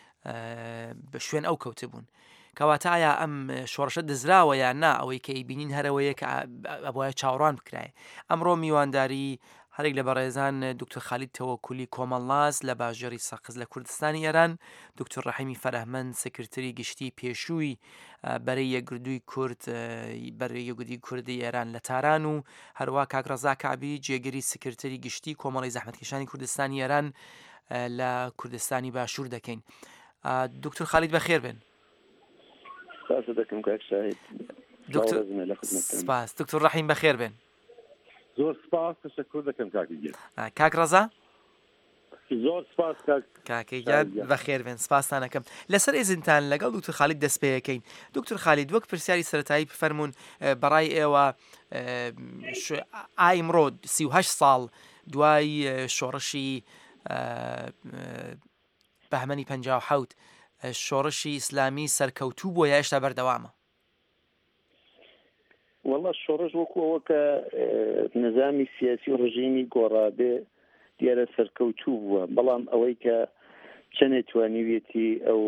بە شوێن ئەو کەوتە بوون. کەواتە ئایا ئەم شۆڕشە دزراوە یان نا ئەوەی کە ئیبینین هەرەوەیە کە ئەبواە چاوەڕوان بکرای. ئەمڕۆ میوانداری هەرێک لە بەڕێزان دکتۆر خالید تەوەکولی کۆمەڵناز لە باژێڕی سەقز لە کوردستانی ئێران، دکتۆر ڕەحیمی فەرەحمەند سکرتەری گشتی پێشووی بەرەی یەکگردووی کورد بەرەی یەکگردووی کوردی ئێران لە تاران و هەروە کاک ڕەزا کابی جێگەری سکرتەری گشتی کۆمەڵی زەحمەتکێشانی کوردستانی ئێران لە کوردستانی باشوور دەکەین. دکتۆر خالید بەخێر بن. سپاس. دکتۆر ڕەحیم بەخێر بن. زۆر سپاس تشکر دەکەم کاکەگیان. کاک ڕەزا زۆر سپاس کاکەگیان بەخێر بن. سپاسانەکەم لەسەر ئێزنتان لەگەڵ دکتۆر خالید دەست پێیەکەین. دکتۆر خالید وەک پرسیاری سەرەتایی بفەرمونون بەڕای ئێوە ئایمڕۆ سی و هەشت ساڵ دوای شۆڕشی بەهمەنی پەنجاو و حەوت شۆڕشی ئیسلامی سەرکەوتوو بۆ یا هێشتا بەردەوامە؟ والله شۆڕش وەکو ئەوە کە نظامی سیاسی و ڕژیمی گۆڕابێ دیارە سەرکەوتوو بووە، بەڵام ئەوەی کە چەندێ توانیوێتی ئەو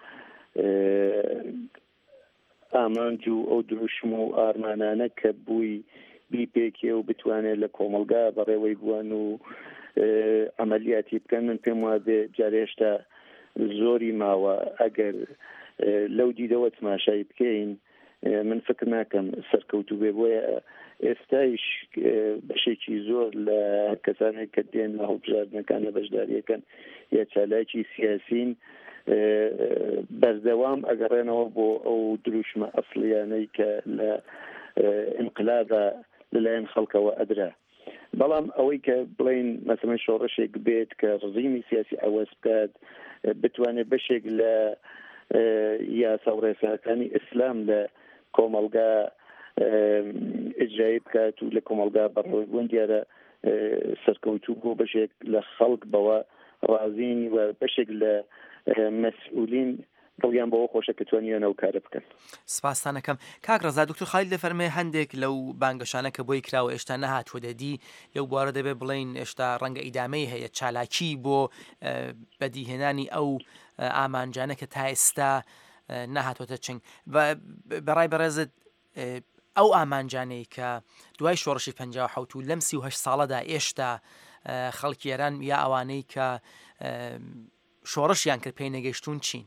ئامانج و ئەو دروشم و ئارمانانە کە بووی بیپێکێ و بتوانێت لە کۆمەلگا بەڕێوەی بووان و عملیاتی بکەن، من پێم وابێ جارێشتا زۆری ماوە. ئەگەر لەو دیدەوە تماشای بکەین من فکر ناکەم سەرکەوتوو بێ. بۆیە ئێستایش بەشێکی زۆر لە کەسانێک کە دێن لە هەڵبژاردنەکان لە بەشداریەکەن یا چالاکی سیاسین بەردەوام ئەگەڕێنەوە بۆ ئەو دروشمە ئەسڵیانەی کە لە ئینقلابە لەلایەن خەڵکەوە ئەدرا. بەڵام ئەوەی کە بڵین مەسەڵەن شۆڕشێک بێت کە ڕژیمی سیاسی ئەوەس بکات بتوانێت بەشێک لە یاسا و ڕێساکانی ئیسلام لە کۆمەلگا ئجرایی بکات و لە کۆمەلگا بەڕێوەبوون دیارە سەرکەوتوو بۆ بەشێک لە خەڵک بەوە ڕازین و بەشێک لە مەسئولین دڵیان بەوە خۆشە کە توانیان ئەو کارە بکەن. سپاسانەکەم. کاک ڕەزا دکتۆر خالید دەفەرمێ هەندێک لەو بانگەشانە کە بۆی کراوە ئێشتا نەهاتوە دەدی لەو بوارە دەبێت بڵین ئێشتا ڕەنگە ئیدامەی هەیە چالاکی بۆ بەدیهێنانی ئەو ئامانجانە کە تا ئێستا نەهاتۆتە چنگ. بەڕای بەڕێزت ئەو ئامانجانەی کە دوای شۆڕشی پەنجاو و حەوت و لەم سی و هەشت ساڵەدا ئێشتا خەڵکی ئێران یا ئەوانەی کە شۆڕشیان کرد پێی نەگەیشتون چین؟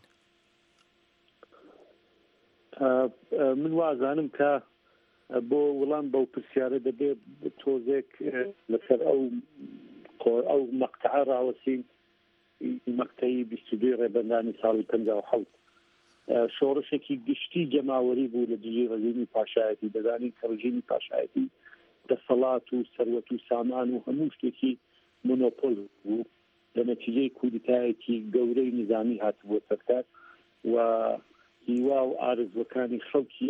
من وازانم کە بۆ وەڵام بەو پرسیارە دەبێت تۆزێک لەسەر ئەو ئەو مەقتەعە ڕاوەسین مەقتەی بیست و دوی ڕێبەندانی ساڵی پەنجاو و حەوت شۆڕشێکی گشتی جەماوەری بوو لە دژی ڕژیمی پاشایەتی دەزانین کە ڕژیمی پاشایەتی دەسەڵات و سەروەت و سامان و هەموو شتێکی مۆنۆپۆل بوو لە نەتیجەی کودتایەکی گەورەی نظامی هاتبووە سەرکار و هیوا و ئارزوەکانی خەڵکی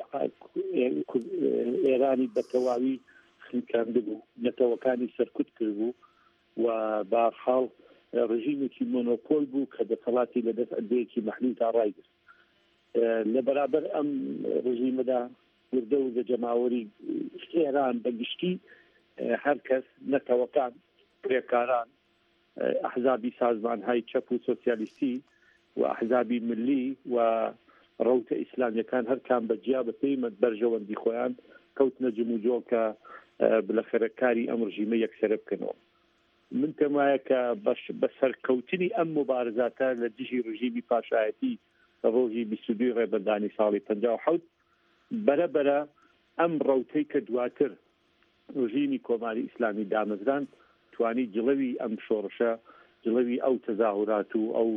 ئێرانی بەتەواوی خنکاندە بوو نەتەوەکانی سەرکوت کرد بوو و بەهەرحاڵ ڕژیمێکی مۆنۆپۆل بوو کە دەسەڵاتی لەدەست ئەندەیەکی مەحدود تا ڕایگرت. لە بەرابەر ئەم ڕژیمەدا وردە و جەماوەری ئێران بەگشتی هەر کەس نەتەوەکان پرێکاران ئەحزابی سازمانهای چەپ و سۆسیالیستی و ئەحزابی ملی و ڕەوتە ئیسلامیەکان هەر کام بەجیا بە پێی بەرژەوەندی خۆیان کەوتنە جموجۆ کە بلەخێرەکاری ئەم ڕژیمە یەکسەرە بکەنەوە. من پێم وایە کە بە سەرکەوتنی ئەم مبارزاتە لە دژی ڕژیمی پاشایەتی ڕۆژی بیست و دوی ڕێبەندانی ساڵی پەنجاو و حەوت بەرەبەرە ئەم ڕەوتەی کە دواتر ڕژیمی کۆماری ئیسلامی دامەزران توانی جڵەوی ئەم شۆڕشە جڵەوی ئەو تەزاهورات و ئەو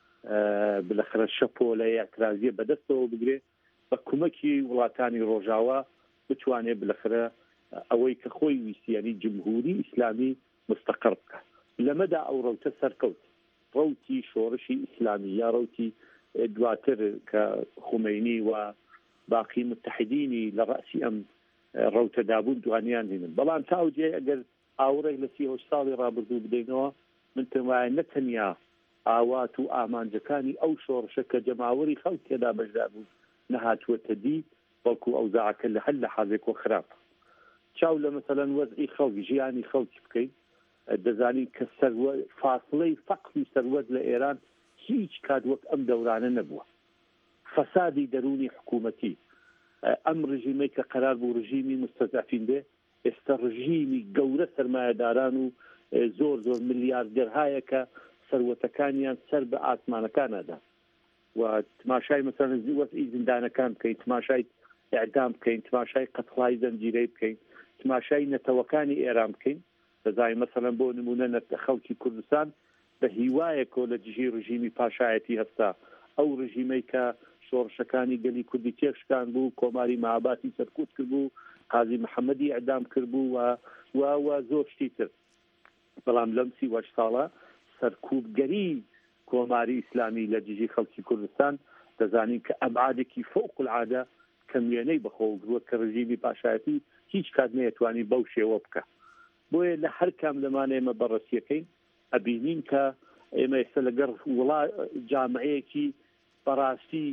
بلەخرە شەپۆلە یاکرازیە بەدەستەوە بگرێ بە کومەکی وڵاتانی ڕۆژاوا بتوانێت بلەخرە ئەوەی کە خۆی ویستیانی جمهوری ئیسلامی مستەقر بکە. لەمەدا ئەو ڕەوتە سەرکەوت ڕەوتی شۆڕشی ئیسلامی یا ڕەوتی دواتر کە خومەینی و باقی متحدینی لە ڕاسی ئەم ڕەوتە دابوون دوانیان هێنن. بەڵام تاوجێ ئەگەر ئاوڕێک لە سی هەشت ساڵی ڕابردوو بدەینەوە من پێم وایە نەتەنیا ئاوات و ئامانجەکانی ئەو شۆڕشە کە جەماوەری خەڵک تێدا بەشدار بوون نەهاتووەتە دی بەڵکو ئەو زاعکە لە هەر لە حازێک و خراپ چاو لە مەسەلەن وەزعی خەڵک ژیانی خەڵکی بکەین دەزانین کە فاصلەی فەقر و سەروەت لە ئێران هیچ کات وەک ئەم دەورانە نەبووە. فەسادی دەرونی حکوومەتی ئەم ڕژیمەی کە قەرار بوو ڕژیمی مستەزعفین بێ ئێستا ڕژیمی گەورە سەرمایەداران و زۆر زۆر ملیاردێرهایە کە سەروەتەکانیان سەر بە ئاسمانەکانەدا و تماشای مەسەلەن وەزعی زیندانەکان بکەین تماشای ئیعدام بکەین تماشای قەتڵای زەنجیرەی بکەین تماشای نەتەوەکانی ئێران بکەین دەزانین مەسەلەن بۆ نمونە خەڵکی کوردستان بە هیوایەکۆ لە دژی ڕژیمی پاشایەتی هەستا ئەو ڕژیمەی کە شۆڕشەکانی گەلی کوردی تێکشکان بوو کۆماری مەهاباتی سەرکوت کرد بوو قازی محەممەدی ئەعدام کرد بوو و و زۆر شتی تر بەڵام لەم سی وەش ساڵە سەرکوبگەری کۆماری ئیسلامی لە دژی خەڵکی کوردستان دەزانین کە ئەبعادێکی فوق العادە کەموێنەی بەخۆگرووە کە ڕژیمی پاشایەتی هیچ کات نەیەتوانی بەو شێوە بکە. بۆیە لە هەر کام لەمان ئێمە بەڕەسیەکەین ئەبینین کە ئێمە ئێستا لەگەڵ وڵا جامعەیەکی بەڕاستی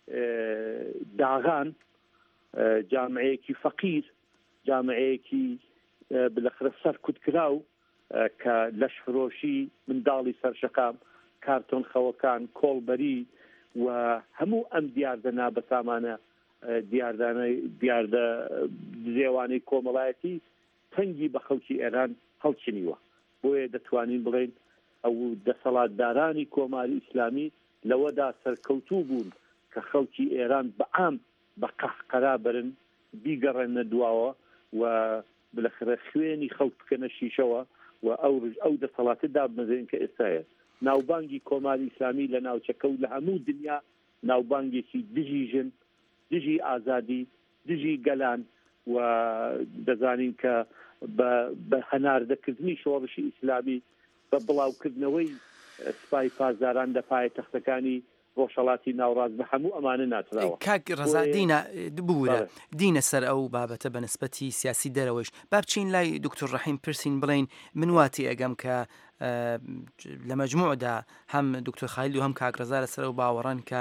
داغان جامعەیەکی فەقیر جامعەیەکی بلەخرە سەرکوتکراو کە لەش فرۆشی منداڵی سەرشەقام کارتۆن خەوەکان کۆڵبەری و هەموو ئەم دیاردە نابەسامانە دیاردانەی دیاردە دزێوانەی کۆمەڵایەتی تەنگی بە خەڵکی ئێران هەڵچنیوە. بۆیە دەتوانین بڵێن ئەو دەسەڵاتدارانی کۆماری ئیسلامی لەوەدا سەرکەوتوو بوون کە خەڵکی ئێران بەعام بە قەحقەرا برن بیگەڕێنە دواوە و بلەخرە خوێنی خەڵک بکەنە شیشەوە و ئەو ئەو دەسەڵاتە دابنەزێن کە ئێستاە ناوبانگی کۆماری ئیسلامی لە ناوچەکە و لە هەموو دنیا ناوبانگێکی دژی ژن دژی ئازادی دژی گەلان و دەزانین کە بە هەناردەکردنی شۆڕشی ئیسلامی بە بڵاوکردنەوەی سپای پازداران لە پایتەختەکانی ڕۆژهەڵاتی ناوڕاست بە هەموو ئەمانە ناتراوە. کاک ڕەزا دینە ببوورە دینە سەر ئەو بابەتە بە نسبەتی سیاسی دەرەوەش با بچین لای دکتۆر ڕەحیم پرسین بڵین من واتی ئەگەم کە لە مەجموعدا هەم دکتۆر خالیل و هەم کاک ڕەزا لەسەر ئەو باوەڕان کە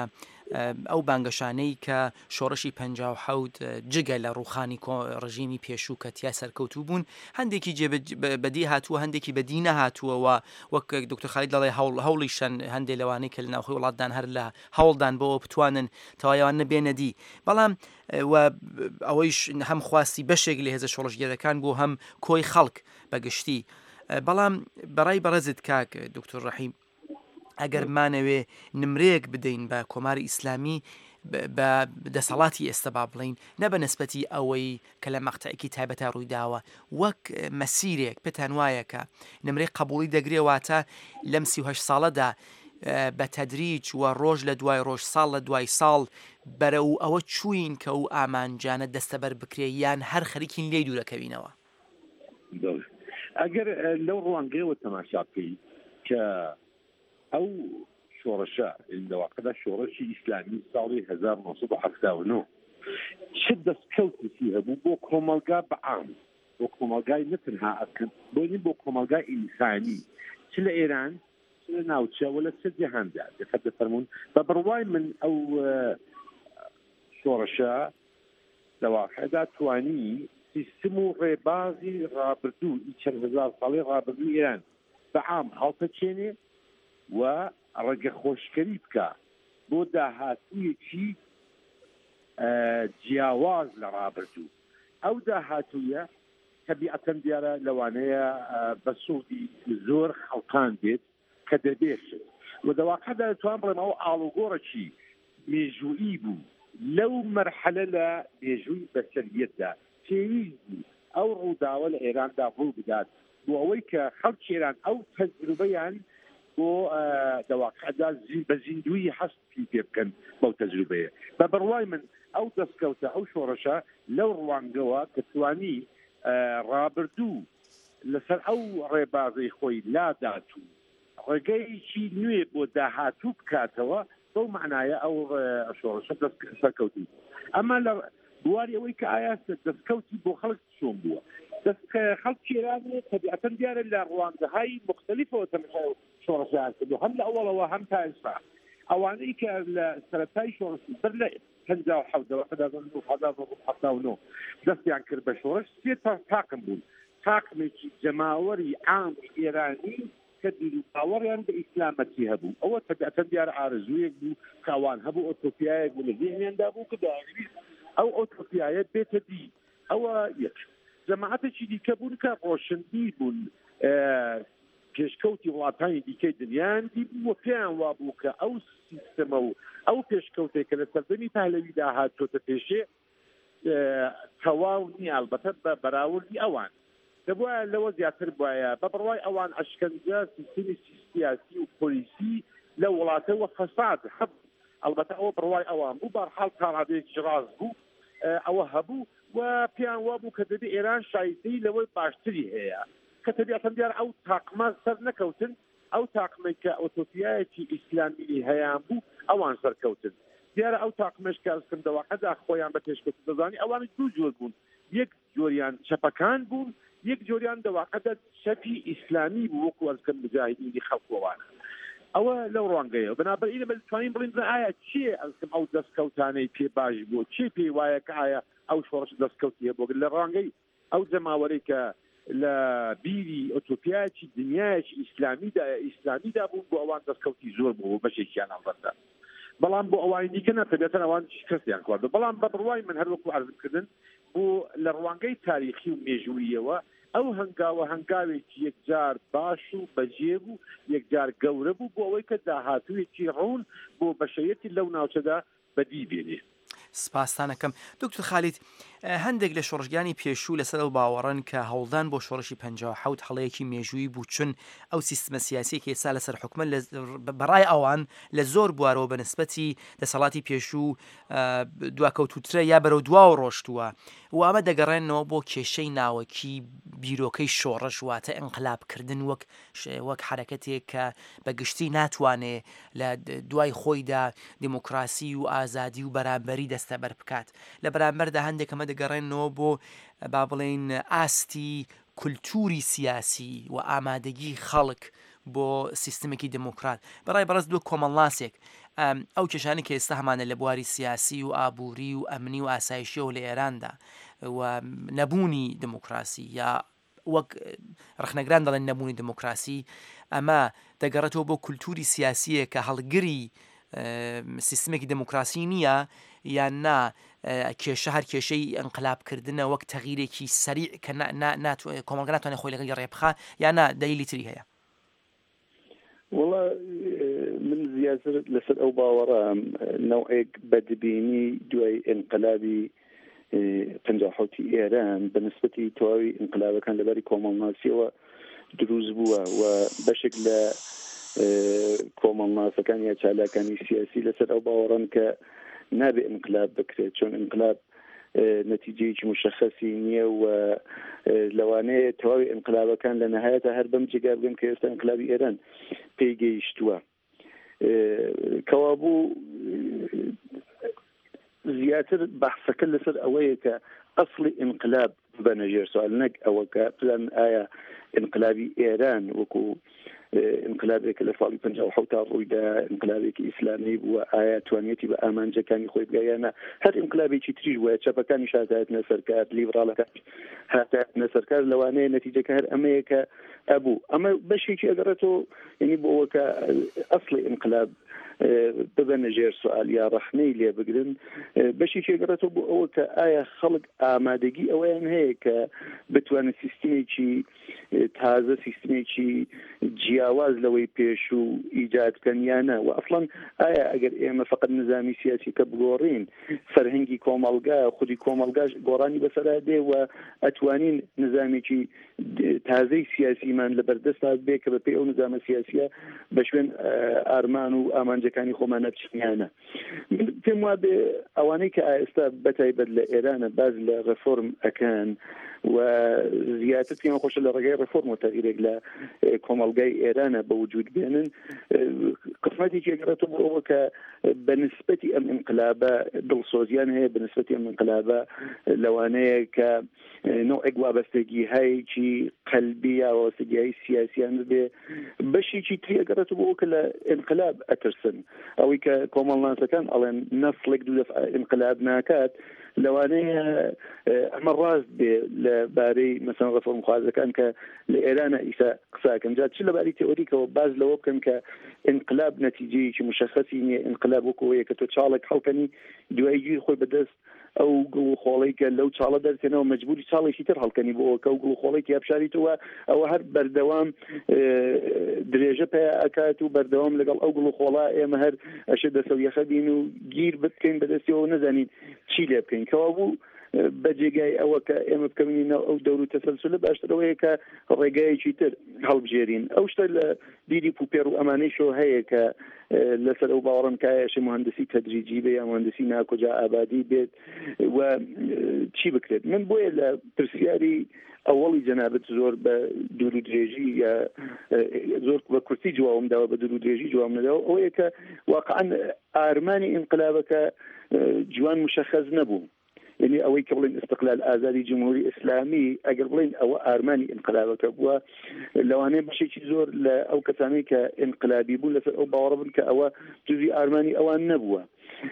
ئەو بانگەشانەی کە شۆڕشی پەنجاو و حەوت جگە لە ڕوخانی ڕژیمی پێشوو کە تیا سەرکەوتوو بوون هەندێکی جێ بەدی هاتووە هەندێکی بەدی نەهاتووەوە وەک دکتۆر خالید دەڵێ هەوڵیشان هەندێک لەوانەی کە لە ناوخۆی وڵاتدان هەر لە هەوڵدان بەوە بتوانن تەوایەوان نەبێنە دی بەڵام ئەوەیش هەم خواستی بەشێک لە هێزە شۆڕشگێرەکان بۆ هەم کۆی خەڵک بەگشتی بەڵام بەڕای بەڕێزت کاک دکتۆر ڕەحیم ئەگەر مانەوێ نمرەیەک بدەین بە کۆماری ئیسلامی بە دەسەڵاتی ئێستا با بڵین نە بە نسبەتی ئەوەی کە لە مەقتەعێکی تایبەتە ڕوویداوە وەک مەسیرێک پێتان وایەکە نمرەی قبوڵی دەگرێواتە لەم سی و هەشت ساڵەدا بە تەدریج و ڕۆژ لە دوای ڕۆژ ساڵ لە دوای ساڵ بەرە و ئەوە چوین کە و ئامانجانە دەستەبەر بکرێ یان هەر خەریکین لێی دوورەکەوینەوە ئەگەر لەو ڕوانگەیەوە تەماشاکەی کە ئەو شۆڕشە لەواقعدا شۆڕشی ئیسلامی ساڵی هەزار و نۆسەد و هەفتاد و نۆ چ دەستکەوتێکی هەبوو بۆ کۆمەلگا بەعام بۆ کۆمەلگای نەتەنها ئەکرد بۆنی بۆ کۆمەلگای ئینسانی چ لە ئێران چ لە ناوچەوە لە سەر جیهاندا دقت دەفەرمونون بە بڕوای من ئەو شۆڕشە لەواقعدا توانی سیستم و ڕێبازی ڕابردوو چەند هەزار ساڵی ڕابردوو ئێران بەعام هەڵپەچێنێ و ڕێگە خۆشکەری بکە بۆ داهاتوویەکی جیاواز لە ڕابردوو ئەو داهاتوویە تەبیعەتەن دیارە لەوانەیە بە سوودی زۆر خەڵکان بێت کە دەبێشت و دەواقعدا دەتوان بڵێم ئەو ئاڵوگۆڕێکی مێژوویی بوو لەو مەرحەلە لە مێژووی بەشەریەتدا پێویست بوو ئەو ڕووداوە لە ئێراندا ڕوو بدات بۆ ئەوەی کە خەڵکی ئێران ئەو تەجروبەیان بۆ دەواقعدا بە زیندوی هەستی پێ بکەن بەو تەجروبەیە بە بڕوای من ئەو دەستکەوتە ئەو شۆڕشە لەو ڕوانگەوە کە توانی ڕابردوو لەسەر ئەو ڕێبازەی خۆی لادات و ڕێگەیەکی نوێ بۆ داهاتوو بکاتەوە بەو معنایە ئەو شۆڕشە سەرکەوتی ئەمە لە بواری ئەوەی کە ئایا دەستکەوتی بۆ خەڵک چۆن بووە خەڵکی ئێران تەبیعەتەن دیارە لە ڕوانگەهای مختلفەوە تەماشای شۆڕشیان کردو هەم لە ئەوڵەوە هەم تا ئێستا ئەوانەی کە لە سەرەتای شۆڕش بەر لە پەنجا و حەوتەوە حەفتا و نۆ دەستیان کرد بە شۆڕش سێ تاقم بوون تاقمێکی جەماوەری عام ئێرانی کە باوەڕیان بە ئیسلامەتی هەبوو ئەوە تەبیعەتەن دیارە ئارزوویەک بوو کاوان هەبوو ئۆتۆپیایەک بوو لە ذهنیاندا بوو کە داویست ئەو ئۆتۆپیایە بێتە دی ئەوە یەک جەماعەتێکی دیکە بوون کە ڕۆشنبی بوون پێشکەوتی وڵاتانی دیکەی دنیایان دی بوو پێیان وا بوو کە ئەو سیستەمە و ئەو پێشکەوتێک کە لە سەردەمی پەهلەویدا هاتۆتە پێشێ تەواو نییە ئەلبەتە بە بەراوردی ئەوان دەبووە لەوە زیاتر بواە بە بڕوای ئەوان ئەشکەنجە سیستمی سیاسی و پۆلیسی لە وڵاتەوە فەساد هەب ئەلبەتە ئەوە بڕوای ئەوان بوو بەرحاڵ کاڕادەیەکی ڕاز بوو ئەوە هەبوو و پێیان وا بوو کە دەبێ ئێران شایستەی لەوەی باشتری هەیە کە تەبیعەتەن دیارە ئەو تاقمە سەر نەکەوتن ئەو تاقمێک کە ئۆتۆپیایەکی ئیسلامی هەیەیان بوو ئەوان سەرکەوتن دیارە ئەو تاقمەش کەسکن دەواقعدا خۆیان بە پێشکەوت دەزانی ئەوان دوو جۆر بوون یەک جۆریان چەپەکان بوون یەک جۆریان دەواقعدا چەپی ئیسلامی بوو وەکو وەرزکەن مجاهیدینی خەڵکوەوانە ئەوە لەو ڕوانگەیە بەنابەر بەتوانین بڵین ئایا چێ ئەسم ئەو دەستکەوتانەی پێ باش بوو چێ پێی وایە کە ئایا ئەو شۆڕش دەستکەوتیە بۆ لە ڕوانگەی ئەو جەماوەرەی کە لە بیری ئۆتۆپیایەکی دنیایەکی ئیسلامیدا ئیسلامیدا بوو بۆ ئەوان دەستکەوتی زۆر بوو بەشێکیان ئەڵبەتە بەڵام بۆ ئەوانی دیکە نەتەبێتەن ئەوان شکستیان کواردە بەڵام بە بڕوای من هەروەکو عەرزکردن بۆ لە ڕوانگەی تاریخی و مێژوویەوە ئەو هەنگاوە هەنگاوێکی یەکجار باش و بەجێ بوو یەکجار گەورە بوو بۆ ئەوەی کە داهاتوویەکی ڕوون بۆ بەشەیەتی لەو ناوچەدا بەدی بێنێ سپاسانەکەم دکتۆر خالید هەندێک لە شۆڕشگانی پێشوو لەسەر ئەو باوەڕن کە هەوڵدان بۆ شۆڕشی پەنجا و حەوت هەڵەیەکی مێژووی بوو چون ئەو سیستمە سیاسی کە ئێستا لەسەر حکومە بەڕای ئەوان لە زۆر بوارەوە بە نسبەتی دەسەڵاتی پێشوو دواکەوتوترە یا بەرەو دواوە ڕۆشتووە و ئەمە دەگەڕێنەوە بۆ کێشەی ناوەکی بیرۆکەی شۆڕش واتە ئینقلابکردن وەک وەک حرەکەتێک کە بەگشتی ناتوانێ لە دوای خۆیدا دیموکراسی و ئازادی و بەرامبەری دەستەبەر بکات لە بەرامبەردا هەندێک ئەمە دەگەڕێنەوە بۆ با بڵێن ئاستی کولتوری سیاسی و ئامادەگی خەڵک بۆ سیستمێکی دموکرات بەڕای بەڕست دوو کۆمەڵاسێک ئەو کێشانی کە ئێستا هەمانە لە بواری سیاسی و ئابووری و ئەمنی و ئاسایشیەوە لە ئێراندا و نەبوونی دموکراسی یا وەک ڕخنەگران دەڵێن نەبوونی دموکراسی، ئەمە دەگەڕێتەوە بۆ کولتوری سیاسیە کە هەڵگری سیستمێکی دموکراسی نییە یان نا کێشە هەر کێشەی ئەنقلابکردنە وەک تەغیرێکی سەریع کە کۆمەڵگە ناتوانێت خۆی لەگەڵی ڕێبخا یان نا دەیلی تری هەیە. وڵا من زیاتر لەسەر ئەو باوەڕام نەوعێک بەدبینی دوای ئینقلابی پەنجا حوتی ئێران بە نسبەتی تەواوی ئینقلابەکان لەبەری کۆمەڵناسیەوە دروست بووە و بەشێک لە کۆمەڵناسەکان یا چالاکانی سیاسی لەسەر ئەو باوەڕن کە نابێ ئینقلاب بکرێت، چۆن ئینقلاب نەتیجەیەکی مشخصی نییە و لەوانەیە تەواوی ئینقلابەکان لە نەهایەتە هەر بەم جێگا بگەم کە ئێستا ئینقلابی ئێران پێی گەیشتووە. کەوابوو زیاتر بەحسەکە لەسەر ئەوەیە کە ئەسڵی ئینقلاب بەنەژێر سوال نەک ئەوە کە پلان ئایا ئینقلابی ئێران وەکو انقلابێکە لە ساڵی پەنجا و حەوت ڕوویدا انقلابێکی ئیسلامی بووە، ئایا توانێتی بە ئامانجەکانی خۆی بگایانە هەر انقلابێکی تریش وایە چەپەکانی هاتایەتنە سەرکار، لیبراڵەکان هاتایەتنە سەرکار، لەوانەیە نەتیجەکە هەر ئەمەیە کە ئەبوو. ئەمە بەشێکی ئەگەڕێتەوە یعنی بۆ ئەوە کە ئەسڵی انقلاب ببەنە ژێر سوال یا ڕەخنەی لێ بگرن، بەشێکی ئەگەڕێتەوە بۆ ئەوە کە ئایا خەڵک ئامادەگی ئەوەیان هەیە کە بتوانێت سیستمێکی تازە، سیستمێکی جیاواز لەوەی پێش و ئیجاد بکەن یانە، و ئەسڵەن ئایا ئەگەر ئێمە فقط نظامی سیاسی کە بگۆڕین فەرهەنگی کۆمەڵگا خودی کۆمەڵگاش گۆڕانی بەسەرا دێ و ئەتوانین نظامێکی تازەی سیاسیمان لەبەردەستا بێ کە بەپێی ئەو نظامە سیاسیە بە شوێن ئارمان و ئامانجەکانی خۆمان نەبچینیانە. پێم وا بێ ئەوانەی کە ئێستا بەتایبەت لە ئێرانە باز لە ڕێفۆرم ئەکەن و زیاتر پێم خۆشە لە ڕێگای ڕێفۆرم و تەغییرێک لە کۆمەڵگای ئێرانە بە وجود بێنن، قسمەتێکی ئەگەڕێتەوە بۆ ئەوە کە بە نسبەتی ئەم ئینقلابە دڵسۆزیان هەیە، بە نسبەتی ئەم ئینقلابە لەوانەیە کە نوعێک وابەستگی هەیەکی قەلبی یا وابەستگیهای سیاسیان بێ. بەشێکی تری ئەگەڕێتەوە بۆ ئەوە کە لە ئینقلاب ئەترسن، ئەوەی کە کۆمەڵناسەکان ئەڵێن نەسڵێک دوو دەفعە ئینقلاب ناکات، لەوانەیە ئەمە ڕاست بێ لەبارەی مەسەڵەن ڕەفۆرم خوازەکان کە لە ئێرانە ئیسا قساکەن. جا چ لەبارەی تئۆریکەوە باز لەوە بکەن کە ئینقلاب نەتیجەیەکی مشخصی نییە، ئینقلاب وەکەوەیە کە تۆ چاڵێک هەڵکەنی دوای گیر خۆی بەدەست ئەو گوڵ و خۆڵەی کە لەو چاڵە دەرچێنەوە مەجبوری چاڵێکی تر هەڵکەنی بۆ ئەوکە ئەو گوڵ و خۆڵێکی هەبشاریتەوە، ئەوە هەر بەردەوام درێژە پێ ئەکات و بەردەوام لەگەڵ ئەو گوڵ و خۆڵا ئێمە هەر ئەشە دەسەویەخە بین و گیر بکەین بەدەستیەوە نەزانین چی لێ بکەین. کەوابوو بەجێگای ئەوە کە ئێمە بکەمینەوە ئەو دەور و تەسەلسولە باشترەوەیە کە ڕێگایەکی تر هەڵبژێرین. ئەو شتە لە بیری پوپێر و ئەمانەیشەوە هەیە کە لەسەر ئەو باوەڕم کایەشە مهندسی تەدریجی بێ یا مهندسی ناکۆجا ئابادی بێت و چی بکرێت. من بۆیە لە پرسیاری ئەوڵی جەنابەت زۆر بە دوور و درێژی یا زۆر بە کورتی جوابم داوە، بە دوور و درێژی جواب نەداوە، ئەوەیە کە واقعا ئارمانی ئینقلابەکە جوان مشخص نەبوو. یعنی ئەوەی کە بڵێن استقلال ئازادی جمهوری ئیسلامی، ئەگەر بڵێن ئەوە ئارمانی ئینقلابەکە بووە، لەوانەیە بەشێکی زۆر لە ئەو کەسانەی کە ئینقلابی بوو لەسەر ئەو باوەڕ بن کە ئەوە جزئی ئارمانی ئەوان نەبووە.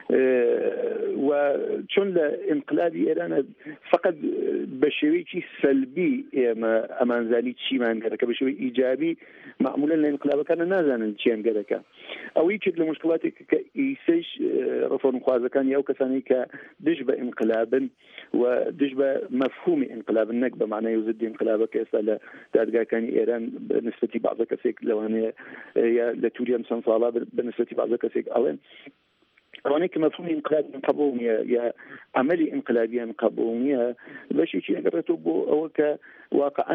و چۆن لە ئینقلابی ئێرانە فقط بە شێوەیەکی سەلبی ئێمە ئەمانزانی چیمان گەرەکە، بە شێوەی ئیجابی معمولا لە ئینقلابەکانە نازانن چیان گەرەکە. ئەوەی کرد لە مشکلاتێک کە ئیسەش ڕەفۆرم خوازەکان یا ئەو کەسانی کە دش بە ئینقلابن و دش بە مەفهومی ئینقلابن، نەک بە معنای وزدی ئینقلابەکە ئێستا لە دادگاکانی ئێران بە نسبەتی بەعضە کەسێک لەوانەیە یا لە تووری ئەم چەند ساڵا بە نسبەتی بەعضە کەسێک ئەڵێن ئەوانەی کە مەفهومی ئینقلابیان قبوڵ نییە یا عملی ئینقلابیان قبوڵ نییە، بەشێکی ئەگەڕێتەوە بۆ ئەوە کە واقعا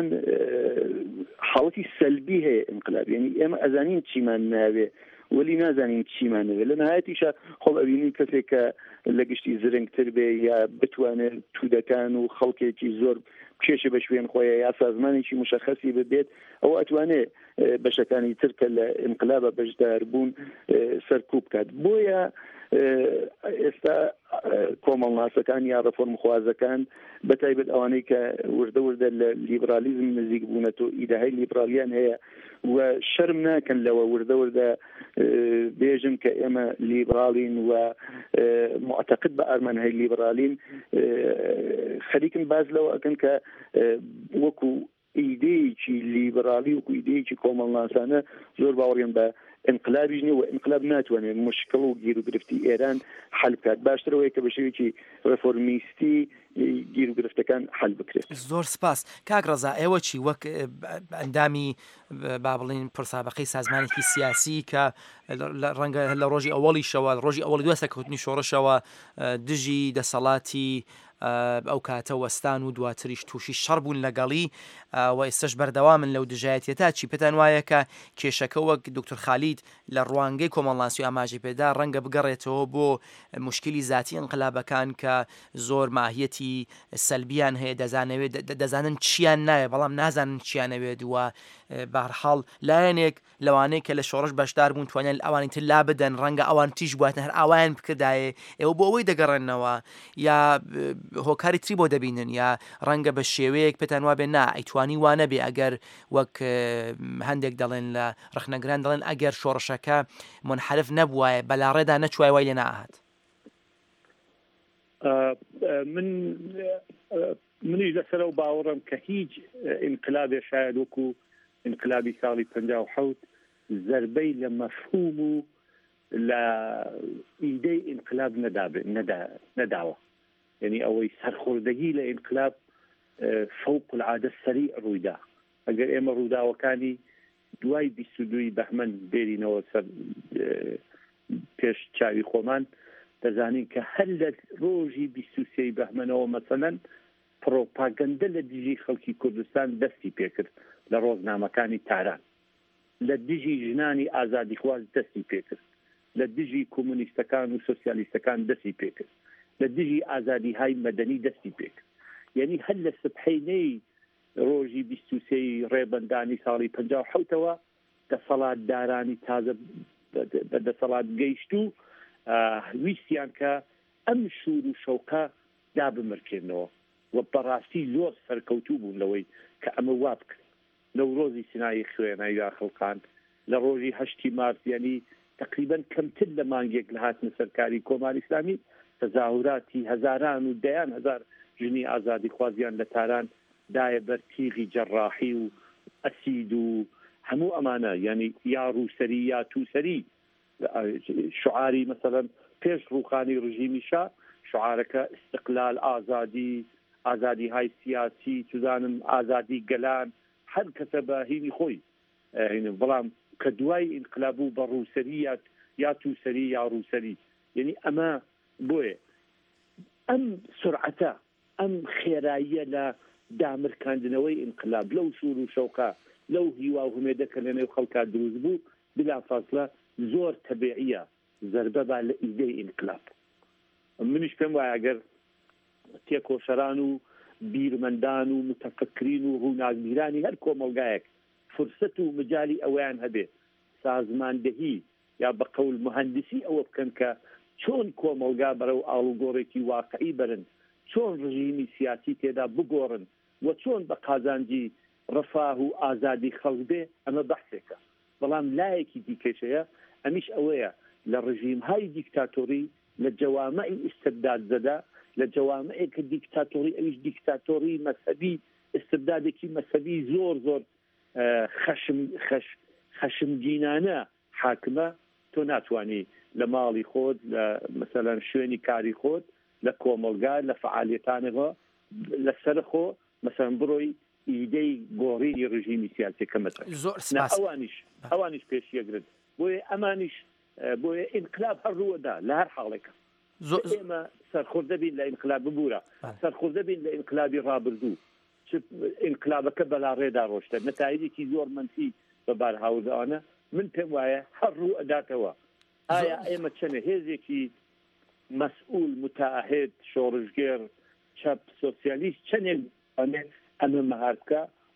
حاڵەتی سەلبی هەیە ئینقلاب. یعنی ئێمە ئەزانین چیمان ناوێ ولی نازانین چیمان نوێ. لە نهایەتیشە خۆڵ ئەبینین کەسێک کە لە گشتی زرنگتر بێ یا بتوانێت تودەکان و خەڵکێکی زۆر کێشە بە شوێن خۆیە یا سازمانێکی مشخصی ببێت، ئەوە ئەتوانێت بەشەکانی تر کە لە ئینقلابە بەشدار بوون سەرکوب بکات. بۆیە ئێستا کۆمەڵناسەکان یا ڕەفۆرم خوازەکان بەتایبەت ئەوانەی کە وردە وردە لە لیبرالیزم نزیک بوونەتەوە ئیدەهای لیبرالیان هەیە و شەرم ناکەن لەوە وردە وردە بێژم کە ئێمە لیبرالین و معتەقد بە ئەرمانهای لیبرالین خەریکم باز لەوە ئەکەن کە وەکو ئیدەیەکی لیبرالی وەکو ئیدەیەکی کۆمەڵناسانە زۆر باوەڕێن بە انقلابی نیە و انقلاب ناتوانێت مشکل و گیر و گرفتی ئێران حل بکات باشترەوەی کە بە شێوەیەکی ڕێفۆرمیستی گیر و گرفتەکان حل بکرێت. زۆر سپاس کاک ڕەزا ئێوە چی وەک ئەندامی با بڵین پرسابقەی سازمانێکی سیاسی کە ڕەنگە لە ڕۆژی ئەوەڵیشەوە ڕۆژی ئەوەڵی دوای سەرکەوتنی شۆڕشەوە دژی دەسەڵاتی ئەو کاتە وەستان و دواتریش تووشی شەڕ بوون لەگەڵی و ئێستش بەردەوامن لەو دژایەتێتە چی پێتان وایە کە کێشەکە وەک دکتۆر خالید لە ڕوانگەی کۆمەڵناسی و ئاماژی پێدا ڕەنگە بگەڕێتەوە بۆ مشکلی ذاتی انقلابەکان کە زۆر ماهیەتی سەلبیان هەیە دەزانەوێت دەزانن چیان نایە بەڵام نازانن چیانەوێت وە بەهەرحاڵ لایەنێک لەوانەیە کە لە شۆڕش بەشدار بوون توانیان ئەوانی تر لا بدەن ڕەنگە ئەوان تیش بواتن هەر ئاوایان بکردایە ئێوە بۆ ئەوەی دەگەڕێنەوە یا هۆکاری تری بۆ دەبینن یا ڕەنگە بە شێوەیەک پێتان وابێ نا ئەیتوانی وانە بێ ئەگەر وەک هەندێک دەڵێن لە ڕخنەگران دەڵێن ئەگەر شۆڕشەکە منحرف نەبووایە بەلاڕێدا نەچوای وای لێ ناهات. من منیش لەسەرەوە باوەڕم کە هیچ ئینقلابێ شاید وەکو ئینقلابی ساڵی پەنجا و حەوت زەربەی لە مەفهوم و لە ئیدەی ئینقلاب نەداوە یعنی ئەوەی سەرخۆردەگی لە ئینقلاب فەوق العادە سەریع ڕوویدا ئەگەر ئێمە ڕووداوەکانی دوای بیست و دووی بەهمەن بێرینەوە سەر پێش چاوی خۆمان دەزانین کە هەر لە ڕۆژی بیست و سێی بەهمەنەوە مەسەلەن پرۆپاگەندە لە دژی خەڵکی کوردستان دەستی پێکرد لە ڕۆژنامەکانی تاران لە دژی ژنانی ئازادیخواز دەستی پێکرد لە دژی کۆمونیستەکان و سۆسیالیستەکان دەستی پێکرد لە دژی ئازادیهای مەدەنی دەستی پێکرد یعنی هەر لە سبحەینەی ڕۆژی بیست و سێی ڕێبەندانی ساڵی پەنجا و حەوتەوە دەسەڵاتدارانی تازە بە دەسەڵات گەیشت و ویستیان کە ئەم شور و شەوقە دابمرکێنەوە و بەڕاستی زۆر سەرکەوتوو بوون لەوەی کە ئەمە وا بکرێت. نەورۆزی سینایی خوێنەوەی یا خەڵقان لە ڕۆژی هەشتی مارس ینی تقریبا کەمتر لە مانگێک لە هاتنە سەرکاری کۆماری ئیسلامی تەزاوراتی هەزاران و دەیان هەزار ژنی ئازادی خوازیان لە تاران دایە بەر تیغی جەڕاحی و ئەسید و هەموو ئەمانە ینی یا ڕووسەری یا تووسەری شعاری مثلا پێش ڕووخانی ڕژیمی شا شعارەکە استقلال ئازادی ئازادی های سیاسی توزانم ئازادی گەلان هەر کەسە بە هینی خۆی بەڵام کە دوای ئینقلابوو بە ڕووسەری یا تووسەری یا ڕووسەری یعنی ئەمە بۆیە ئەم سرعەتە ئەم خێراییە لە دامرکاندنەوەی ئینقلاب لەو شور و شەوقە لەو هیوا و هومێدە کە لەنێو خەڵکا دروست بوو بلافاصلە زۆر تەبیعیە زەربە با لە ئیدەی ئینقلاب. منیش پێم وایە ئەگەر تێکۆشەران و بیرمەندان و متەفەکرین و ڕووناکبیرانی هەر کۆمەلگایەک فرسەت و مجالی ئەویان هەبێت سازماندەهی یا بە قەول مهندسی ئەوە بکەن کە چۆن کۆمەلگا بەرەو ئاڵوگۆڕێکی واقعی برن چۆن ڕژیمی سیاسی تێدا بگۆڕن و چۆن بە قازانجی ڕەفاه و ئازادی خەڵک بێ ئەمە بەحسێکە. بەڵام لایەکی دیکەشەیە ئەمیش ئەوەیە لە ڕژیمهای دیکتاتۆری لە جەوامعی ئیستبداد زەدا لە جەوامعێکە دیکتاتۆری ئەویش دیکتاتۆری مەسەبی ئیستبدادێکی مەسەبی زۆر زۆر خەشم خەش خەشمگینانە حاکمە تۆ ناتوانی لە ماڵی خۆت لە مەسەلەن شوێنی کاری خۆت لە کۆمەلگا لە فعالیەتانەوە لەسەر خۆ مەسەلەن بڕۆی ئیدەی گۆڕینی ڕژیمی سیاسیەکە مەسەلەن زۆر سپاس ئەوانیش ئەوانیش پێشیەگرن بۆیە ئەمانیش بۆیە ئینقلاب هەڕووەدا لە هەر حاڵێکە ئێمە سەرخۆردە بین لە ئینقلاب ببوورە سەرخۆردە بین لە ئینقلابی ڕابردوو ئینقلابەکە بەلاڕێدا ڕۆشتە نەتایجێکی زۆر منفی بەبار هاوردەوانە من پێم وایە هەڕوو ئەداتەوە. ئایا ئێمە چەنە هێزێکی مەسئول متعهد شۆڕژگێر چەپ سۆسیالیست چەندێک ئەمێ ئەمە مەهار بکە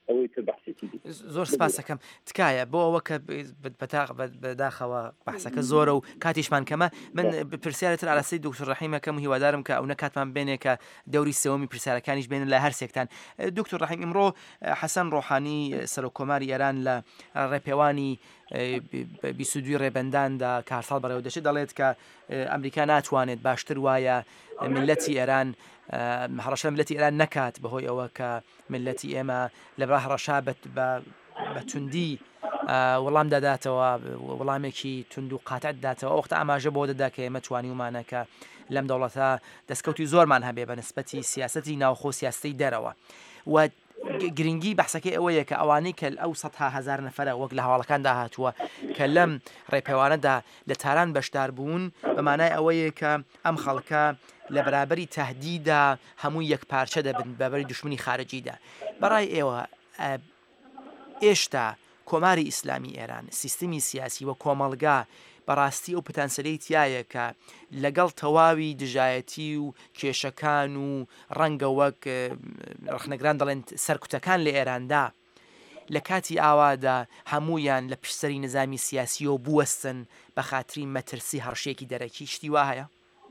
ئەوەی تر بەحسێکی زۆر سپاس دەکەم تکایە بۆ ئەوە کە بەتاق بەداخەوە بەحسەکە زۆرە و کاتیشمان کەمە من پرسیارەتر ئاراسی دکتۆر ڕەحیمەکەم و هیوادارم کە ئەو نەکاتمان بێنێ کە دەوری سەوەمی پرسیارەکانیش بێنن لە هەر سێکتان. دکتۆر ڕەحیم ئەمڕۆ حەسەن ڕۆحانی سەرۆکۆماری ئێران لە ڕێپێوانی بیست و دوو ڕێبەنداندا کارساڵ بەڕێوە دەچێت دەڵێت کە ئەمریکا ناتوانێت باشتر وایە ملەتی ئێران هەڕەشە ملەتی ئێران نەکات بەهۆی ئەوە کە ملەتی ئێمە لەبرا هەڕەشا بە توندی وەڵام داداتەوە وەڵامێکی تند و قاتعت داتەوە وەختە ئاماژە بۆ دەدا کە ئێمە توانی ومانەکە لەم دەوڵەتە دەستکەوتی زۆرمان هەبێ بە نسبەتی سیاسەتی ناوخۆ سیاسەتی دەرەوە و گرنگی بەحسەکەی ئەوەیە کە ئەوانەی کە ئەو سەدها هەزار نەفەرە وەک لە هەواڵەکاندا هاتووە کە لەم ڕێپێوانەدا لە تاران بەشدار بوون بەمانای ئەوەیە کە ئەم خەڵکە لە بەرابەری تەهدیدا هەموو یەک پارچە دەبن بەبەری دشمنی خارجیدا. بەڕای ئێوە ئێشتا کۆماری ئیسلامی ئێران سیستمی سیاسی و کۆمەڵگا بەڕاستی ئەو پتانسەلەی تایە کە لەگەڵ تەواوی دژایەتی و کێشەکان و ڕەنگە وەک ڕخنەگران دەڵێن سەرکوتەکان لە ئێراندا لە کاتی ئاوادا هەمویان لە پشتسەری نظامی سیاسی و بوەستن بە خاتری مەترسی هەڕشێکی دەرەکی شتی وا هەیە؟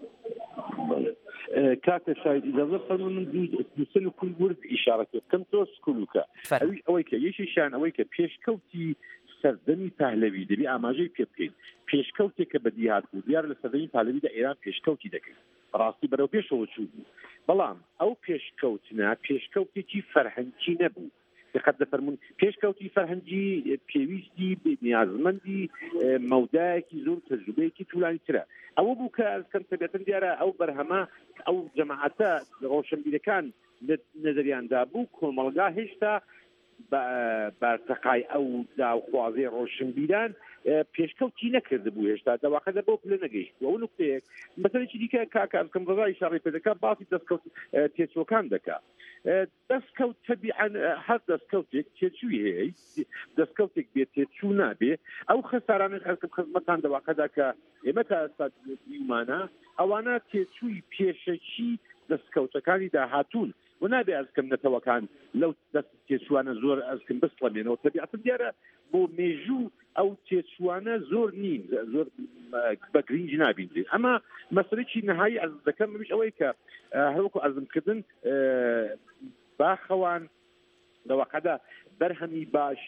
کاتە شاید ئیجازە فەرمون من دووسل و کول ورد ئیشارەکە بکەم تۆ سکولوکە ئەوەی کە یەکێکیان ئەوەی کە پێشکەوتی سەردەمی پەهلەوی دەبی ئاماژەی پێ بکەین پێشکەوتێک کە بەدی هاتبوو دیار لە سەردەمی پەهلەویدا ئێران پێشکەوتی دەکرد ڕاستی بەرەو پێشەوە چوو بوو بەڵام ئەو پێشکەوتنە پێشکەوتێکی فەرهەنگی نەبوو دقت دەفەرمون پێشکەوتی فەرهەنگی پێویستی نیازمەندی مەودایەکی زۆر تەجروبەیەکی توولانی ترە ئەوە بوو کە ئەسکەم تەبێتن دیارە ئەو بەرهەمە ئەو جەماعەتە ڕۆشنبیرەکان نەزەریاندا بوو کۆمەڵگا هێشتا بەرتەقای ئەو داوخوازی ڕۆشنبیران پێشکەوتی نەکرد بوو هێشتا دەواقعدە بۆ پلە نەگەیشت ئەو نقطەیەک مەسەلێکی دیکە کاکە ئەسکەم ڕەزای شەڕی پێ دەکات باسی دەستکەوت تێچووەکان دەکات دەستکەوت تەبیعەن هەر دەستکەوتێک تێچووی هەیە دەستکەوتێک بێت تێچوو نابێ ئەو خەسارانە خەرکم خزمەتان دەواقعدا کە ئێمە تا ئێستا دیمانە ئەوانە تێچووی پێشەکی دەستکەوتەکانی داهاتوون و نابێ ئەزکەم نەتەوەکان لەو دەست تێچوانە زۆر ئەزکەم بسڵەمێنەوە تەبیعەتن دیارە بۆ مێژوو ئەو تێچوانە زۆر نین زۆر بە گرنگ نابینێت ئەمە مەسەلێکی نەهایی ئەرز دەکەم مش ئەوەی کە هەروەکو ئەرزمکردن باخەوان دەواقعدا بەرهەمی باش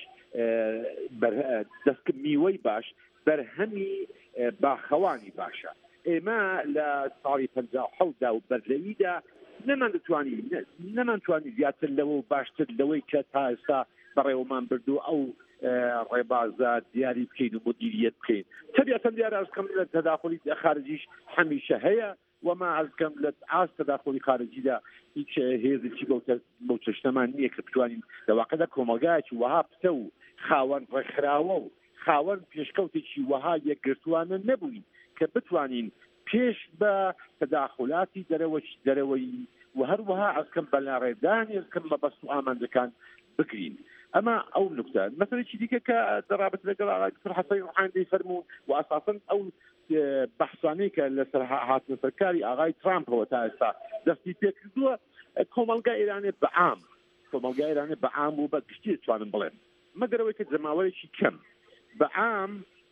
دەست میوەی باش بەرهەمی باخەوانی باشە ئێمە لە ساڵی پەنجا و حەوتدا و بەرلەویدا نەمان دەتوانی نەمانتوانی زیاتر لەوە و باشتر لەوەی کە تا ئێستا بەڕێوەمان بردو ئەو ڕێبازە دیاری بکەین و مدیریت بکەین تەبیعەتەن دیارە ئەزکەم لە تەداخلی خارجیش هەمیشە هەیە وما ئەزکەم لە ئاست تەداخلی خارجیدا هیچ هێزێکی بەو چەشتەمان نییە کە بتوانین دەواقعدا کۆمەلگایەکی وەها پتە و خاوەن ڕێکخراوە و خاوەن پێشکەوتێکی وەها یەکگرتوانە نەبووین کە بتوانین پێش بە تەداخلاتی دەرەوەی و هەروەها ئەزکەم بەلاڕێدانی ئەزکەم بە بەست و ئامانجەکان بکرین ئەمە ئەو نکتە مەسەلێکی دیکە کە دەرابەت لەگەڵ ئاغای دکتۆر حەسەن ڕۆحانی فەرموون و ئەساساً ئەو بەحثانەی کە لەسەر هاتنە سەرکاری ئاغای ترامپەوە تا ئێستا دەستی پێکردووە کۆمەڵگا ئێرانێ بەعام کۆمەڵگا ئێرانێ بەعام و بە گشتی دەتوانم بڵێن مەگەرەوەی کە جەماوەیەکی کەم بەعام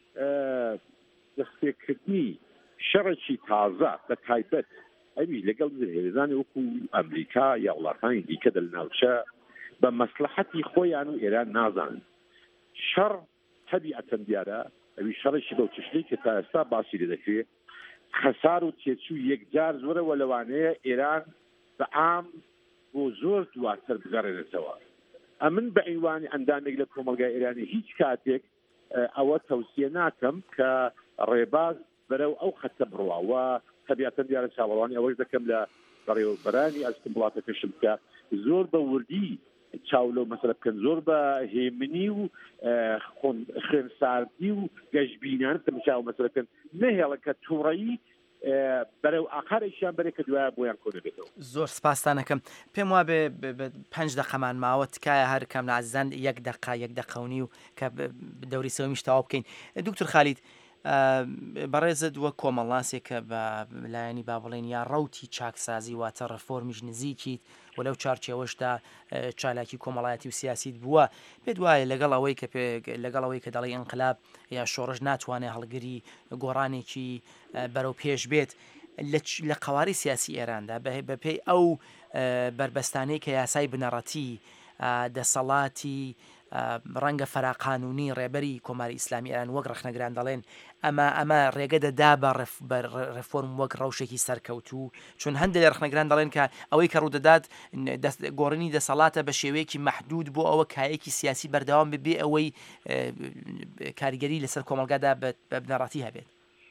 دەستپێکردنی شەڕێکی تازە بە تایبەت ئەوی لەگەڵ هێزانی وەکو ئەمریکا یا وڵاتانی دیکە دەرناوچە بە مەسلحەتی خۆیان و ئێران نازانن شەڕ تەبیعەتەن دیارە ئەوی شەڕێکی بەو چشتەی کە تا ئێستا باسی لێ دەکرێت خەسار و تێچوو یەکجار زۆرەوە لەوانەیە ئێران بەعام بۆ زۆر دواتر بگەڕێنێتەوە ئەمن بە عیوانی ئەندامێک لە کۆمەلگای ئێرانی هیچ کاتێک ئەوە تەوسیە ناکەم کە ڕێباز بەرەو ئەو خەتە بڕواوە تەبیعەتەن دیارە چاوەڕوانی ئەوەش دەکەم لە بەڕێوەبەرانی ئەستم وڵاتەکەشم کە زۆر بە وردی چاولە و مەسەلە بکەن زۆر بە هێمنی و خوێنساردی و گەشتبینان تەماشا و مەسەلە بکەن نەهێڵە کە تووڕەیی بەرەو ئاخارێکیان بەرێ کە دوایە بۆیان کۆنە بێتەوە. زۆر سپاسانەکەم پێم وا بێ پێنج دەقەمان ماوە تکایە هەر کەم نازان یەک دەقا یەک دەقەونی و کە دەوری سەوەمیش تەواو بکەین. دکتۆر خالید بەڕێزت وە کۆمەڵاسێکە بە لایەنی با بڵێن یا ڕەوتی چاکسازی واتە ڕەفۆرمیش نزیکیت و لەو چارچێوەشدا چالاکی کۆمەڵایەتی و سیاسیت بووە پێت وایە لەگەڵ ئەوەی کە لەگەڵ ئەوەی کە دەڵی ئینقلاب یا شۆڕش ناتوانێت هەڵگری گۆڕانێکی بەرەو پێش بێت لە قواری سیاسی ئێراندا بەپێی ئەو بربەستانەی کە یاسای بنەڕەتی دەسەڵاتی ڕەنگە فەراقانونی ڕێبەری کۆماری ئیسلامی ئێران وەک ڕخنەگران دەڵێن ئەمە ئەمە ڕێگە دەدا بە ڕێفۆرم وەک ڕەوشێکی سەرکەوتوو چون هەندێک لە ڕخنەگران دەڵێن کە ئەوەی کە ڕوودەدات گۆڕینی دەسەڵاتە بە شێوەیەکی مەحدود بۆ ئەوە کایەکی سیاسی بەردەوام ببێ ئەوەی کاریگەری لەسەر کۆمەلگادا بە بنەڕەتی هەبێت.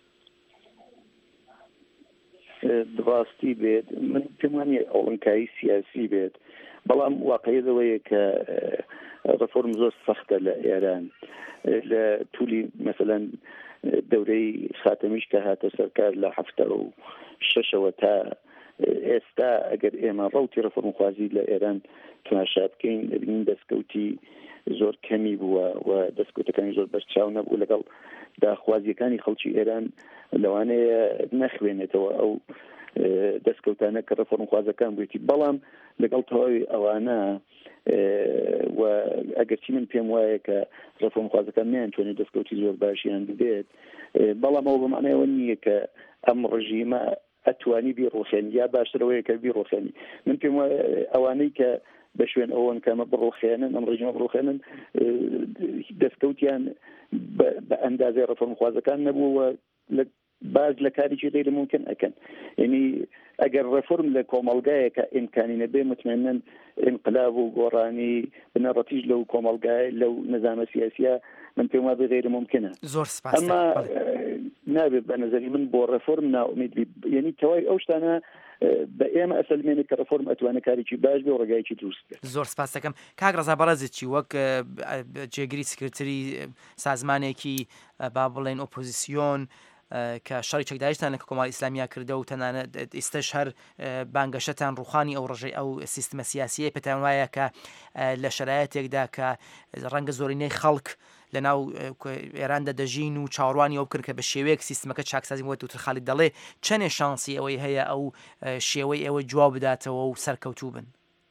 ڕاستی بێت من پێم وانیە ئەوەنکایی سیاسی بێت بەڵام واقعیەوەیە کە ڕفۆرم زۆر سەختە لە ئێران لە توولی مەسەلەن دەورەی خاتەمیش کە هاتە سەرکار لە هەفتە و شەشەوە تا ئێستا ئەگەر ئێمە ڕەوتی ڕفۆرمخوازی لە ئێران تماشا بکەین دەبینین دەستکەوتی زۆر کەمی بووە و دەستکەوتەکانی زۆر بەرچاو نەبوو لەگەڵ داخوازیەکانی خەڵکی ئێران لەوانەیە نەخوێنێتەوە ئەو دەستکەوتانە کە ڕفۆرمخوازەکان بوویتی بەڵام لەگەڵ تەواوی ئەوانە و ئەگەرچی من پێم وایە کە ڕفۆرمخوازەکان نەیانتوانێت دەستکەوتی زۆر باشیان بدێت بەڵام ئەو بەمانایەوە نییە کە ئەم ڕژیمە ئەتوانی بیڕۆخێن یا باشترەوەیە کە بیڕۆخێنی من پێم وایە ئەوانەی کە بە شوێن ئەوەن کەمە بڕۆخێنن ئەم ڕژیمە بڕۆخێنن دەستکەوتیان بە ئەندازەی ڕفۆرمخوازەکان نەبووە باز لە کارێکی غیر ممکن ئەکەن یعنی ئەگەر ڕفۆرم لە کۆمەڵگایەکە ئیمکانی نەبێ مطمئنن انقلاب و گۆڕانی بنەڕەتیش لەو کۆمەڵگای لەو نظامە سیاسیە من پێم وایە غیر ممکنە زۆر سپاس ئەمە نابێت بە نظری من بۆ ڕفۆرم ناومید یعنی تەواوی ئەو شتانە بە ئێمە ئەسەلمێنێت کە ڕفۆرم ئەتوانێت کارێکی باش بێ و ڕێگایکی دروست بێت. زۆر سپاس دەکەم کاک ڕەزا بەڕێزێکی وەک جێگیری سکرتری سازمانێکی با بڵێن ئۆپۆزیسیۆن کە شەڕی چەکداریشتان لە کۆماری ئیسلامیە کردە و تەنانەت ئێستش هەر بانگەشەتان ڕوخانی ئەو ڕژەی ئەو سیستمە سیاسیە پێتان وایە کە لە شەرایەتێکدا کە ڕەنگە زۆرینەی خەڵک لە ناو ئێراندا دەژین و چاوەڕوانی ئەو کرد کە بە شێوەیەک سیستمەکە چاکسازی وەت و خاڵی دەڵێ چەندێ شانسی ئەوەی هەیە ئەو شێوەی ئێوە جواب بداتەوە و سەرکەوتوو بن.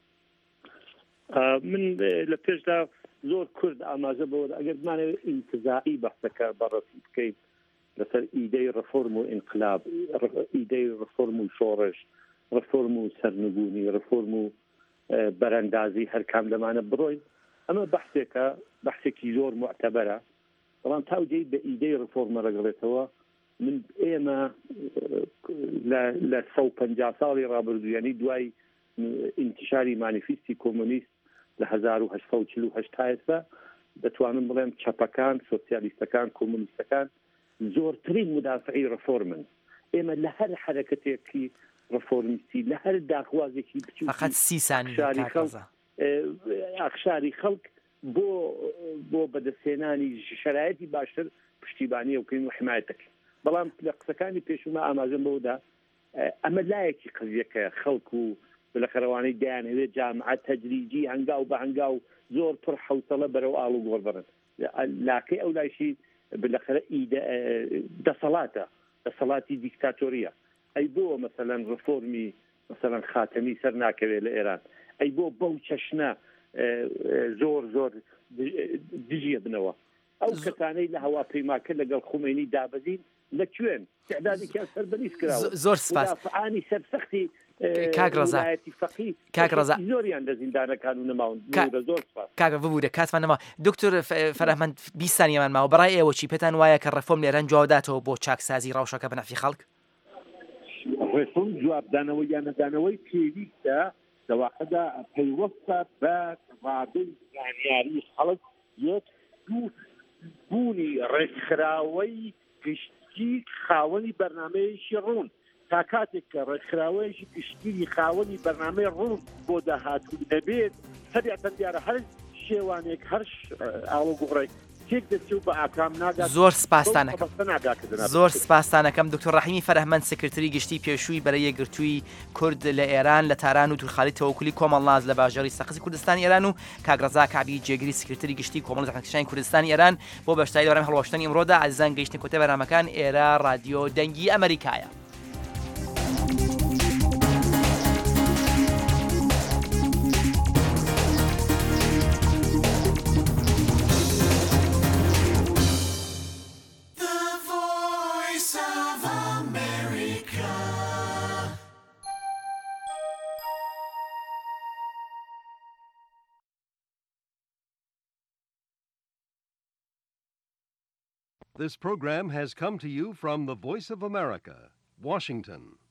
من لە پێشدا زۆر کورد ئاماژە بەوە ئەگەر بمانەوێت ئینتزاعی بەحسەکە بەڕەسی بکەیت لەسەر ئیدەی ڕفۆرم و ئینقلاب ئیدەی ڕفۆرم و شۆڕش ڕفۆرم و سەرنگونی ڕفۆرم و بەرەندازی هەر کام لەمانە بڕۆین ئەمە بەحسێکە بەحسێکی زۆر معتەبەرە بەڵام تاودەی بە ئیدەی ڕفۆرمە ڕەگەڵێتەوە من ئێمە لە سە و پەنجا ساڵی ڕابردوو یعنی دوای ئینتیشاری مانیفیستی کۆمۆنیست لە هەزار و هەشت سەد و چل و هەشت تا ئێستا دەتوانم بڵێم چەپەکان سۆسیالیستەکان کۆمۆنیستەکان زۆرترین مدافعی ڕفۆرمن ئێمە لە هەر حرەکەتێکی ڕفۆرمیستی لە هەر داخوازێکی بچوو فقط سی ثانیە ئاخشاری خەڵک بۆ بۆ بەدەستهێنانی شەرایەتی باشتر پشتیبانی وکەین و حمایەتەکەین بەڵام لە قسەکانی پێشومە ئاماژەم بەوەدا ئەمە لایەکی قضیەکە خەڵک و بەلەخەرەوانەی دایانەوێت جامعە تەدریجی هەنگاو بە هەنگاو زۆر پڕ حوسەڵە بەرەو ئاڵ و گۆڕ بڕن لاکەی ئەو لایشی بالاخره دەسەڵاتە دەسەڵاتی دیکتاتۆریە ئەی بۆ مەسەلەن ڕفۆرمی مەسەلەن خاتەمی سەر ناکەوێت لە ئێران ئەی بۆ بەو چەشنە زۆر زۆر دژیە بنەوە ئەو کەسانەی لە هەواپەیماکە لەگەڵ خومێنی دابەزین لەکوێن تعدادێکیان سەربەریز کراوە زۆر سپاس مدافعانی سەرسەختی کاک ڕەزا کاک ڕەزا زۆریان لە زیندانەکان و نەماون زۆر سپاس کاک ببوورە کاتمان نەما دکتۆر فەرەحمەند بیست ثانیەمان ماوە بەڕای ئێوە چی پێتان وایە کە ڕەفۆرم لێران جوابداتەوە بۆ چاکسازی ڕەوشەکە بە نەفعی خەڵک؟ ڕێفۆرم جوابدانەوەی یان نەدانەوەی پێویستە دەواقعدا پەیوەستە بە ڕادەی زانیاری خەڵک یەک دوو بوونی ڕێکخراوەی گشتی خاوەنی بەرنامەیەکی ڕوون تا کاتێک کە ڕێکخراوەیەکی گشتگیری خاوەنی بەرنامەی ڕوون بۆ داهاتوو دەبێت تەبیعەتەن دیارە هەر شێوانێک هەر ئاڵوگۆڕێک تێک دەچێت و بە ئاکام ناگات زۆر سپاسانەکەم ناگاکردن زۆر سپاسانەکەم دکتۆر ڕەحیمی فەرەحمەند سکرتری گشتی پێشووی بەرە یەکگرتووی کورد لە ئێران لە تاران و دوورخاڵی تەوەکولی کۆمەڵناز لە باژەڕی سەقزی کوردستانی ئێران و کاگڕەزا کابی جێگیری سکرتری گشتی کۆمەڵی زەحمەتکێشانی کوردستانی ئێران بۆ بەشداری دەوام هەڵوەشتنی ئەمڕۆدا ئازیزان گەیشتن کۆتای بەرنامەکان ئێرە رادیۆ دەنگی ئەمریکایە. This program has come to you from the Voice of America, Washington.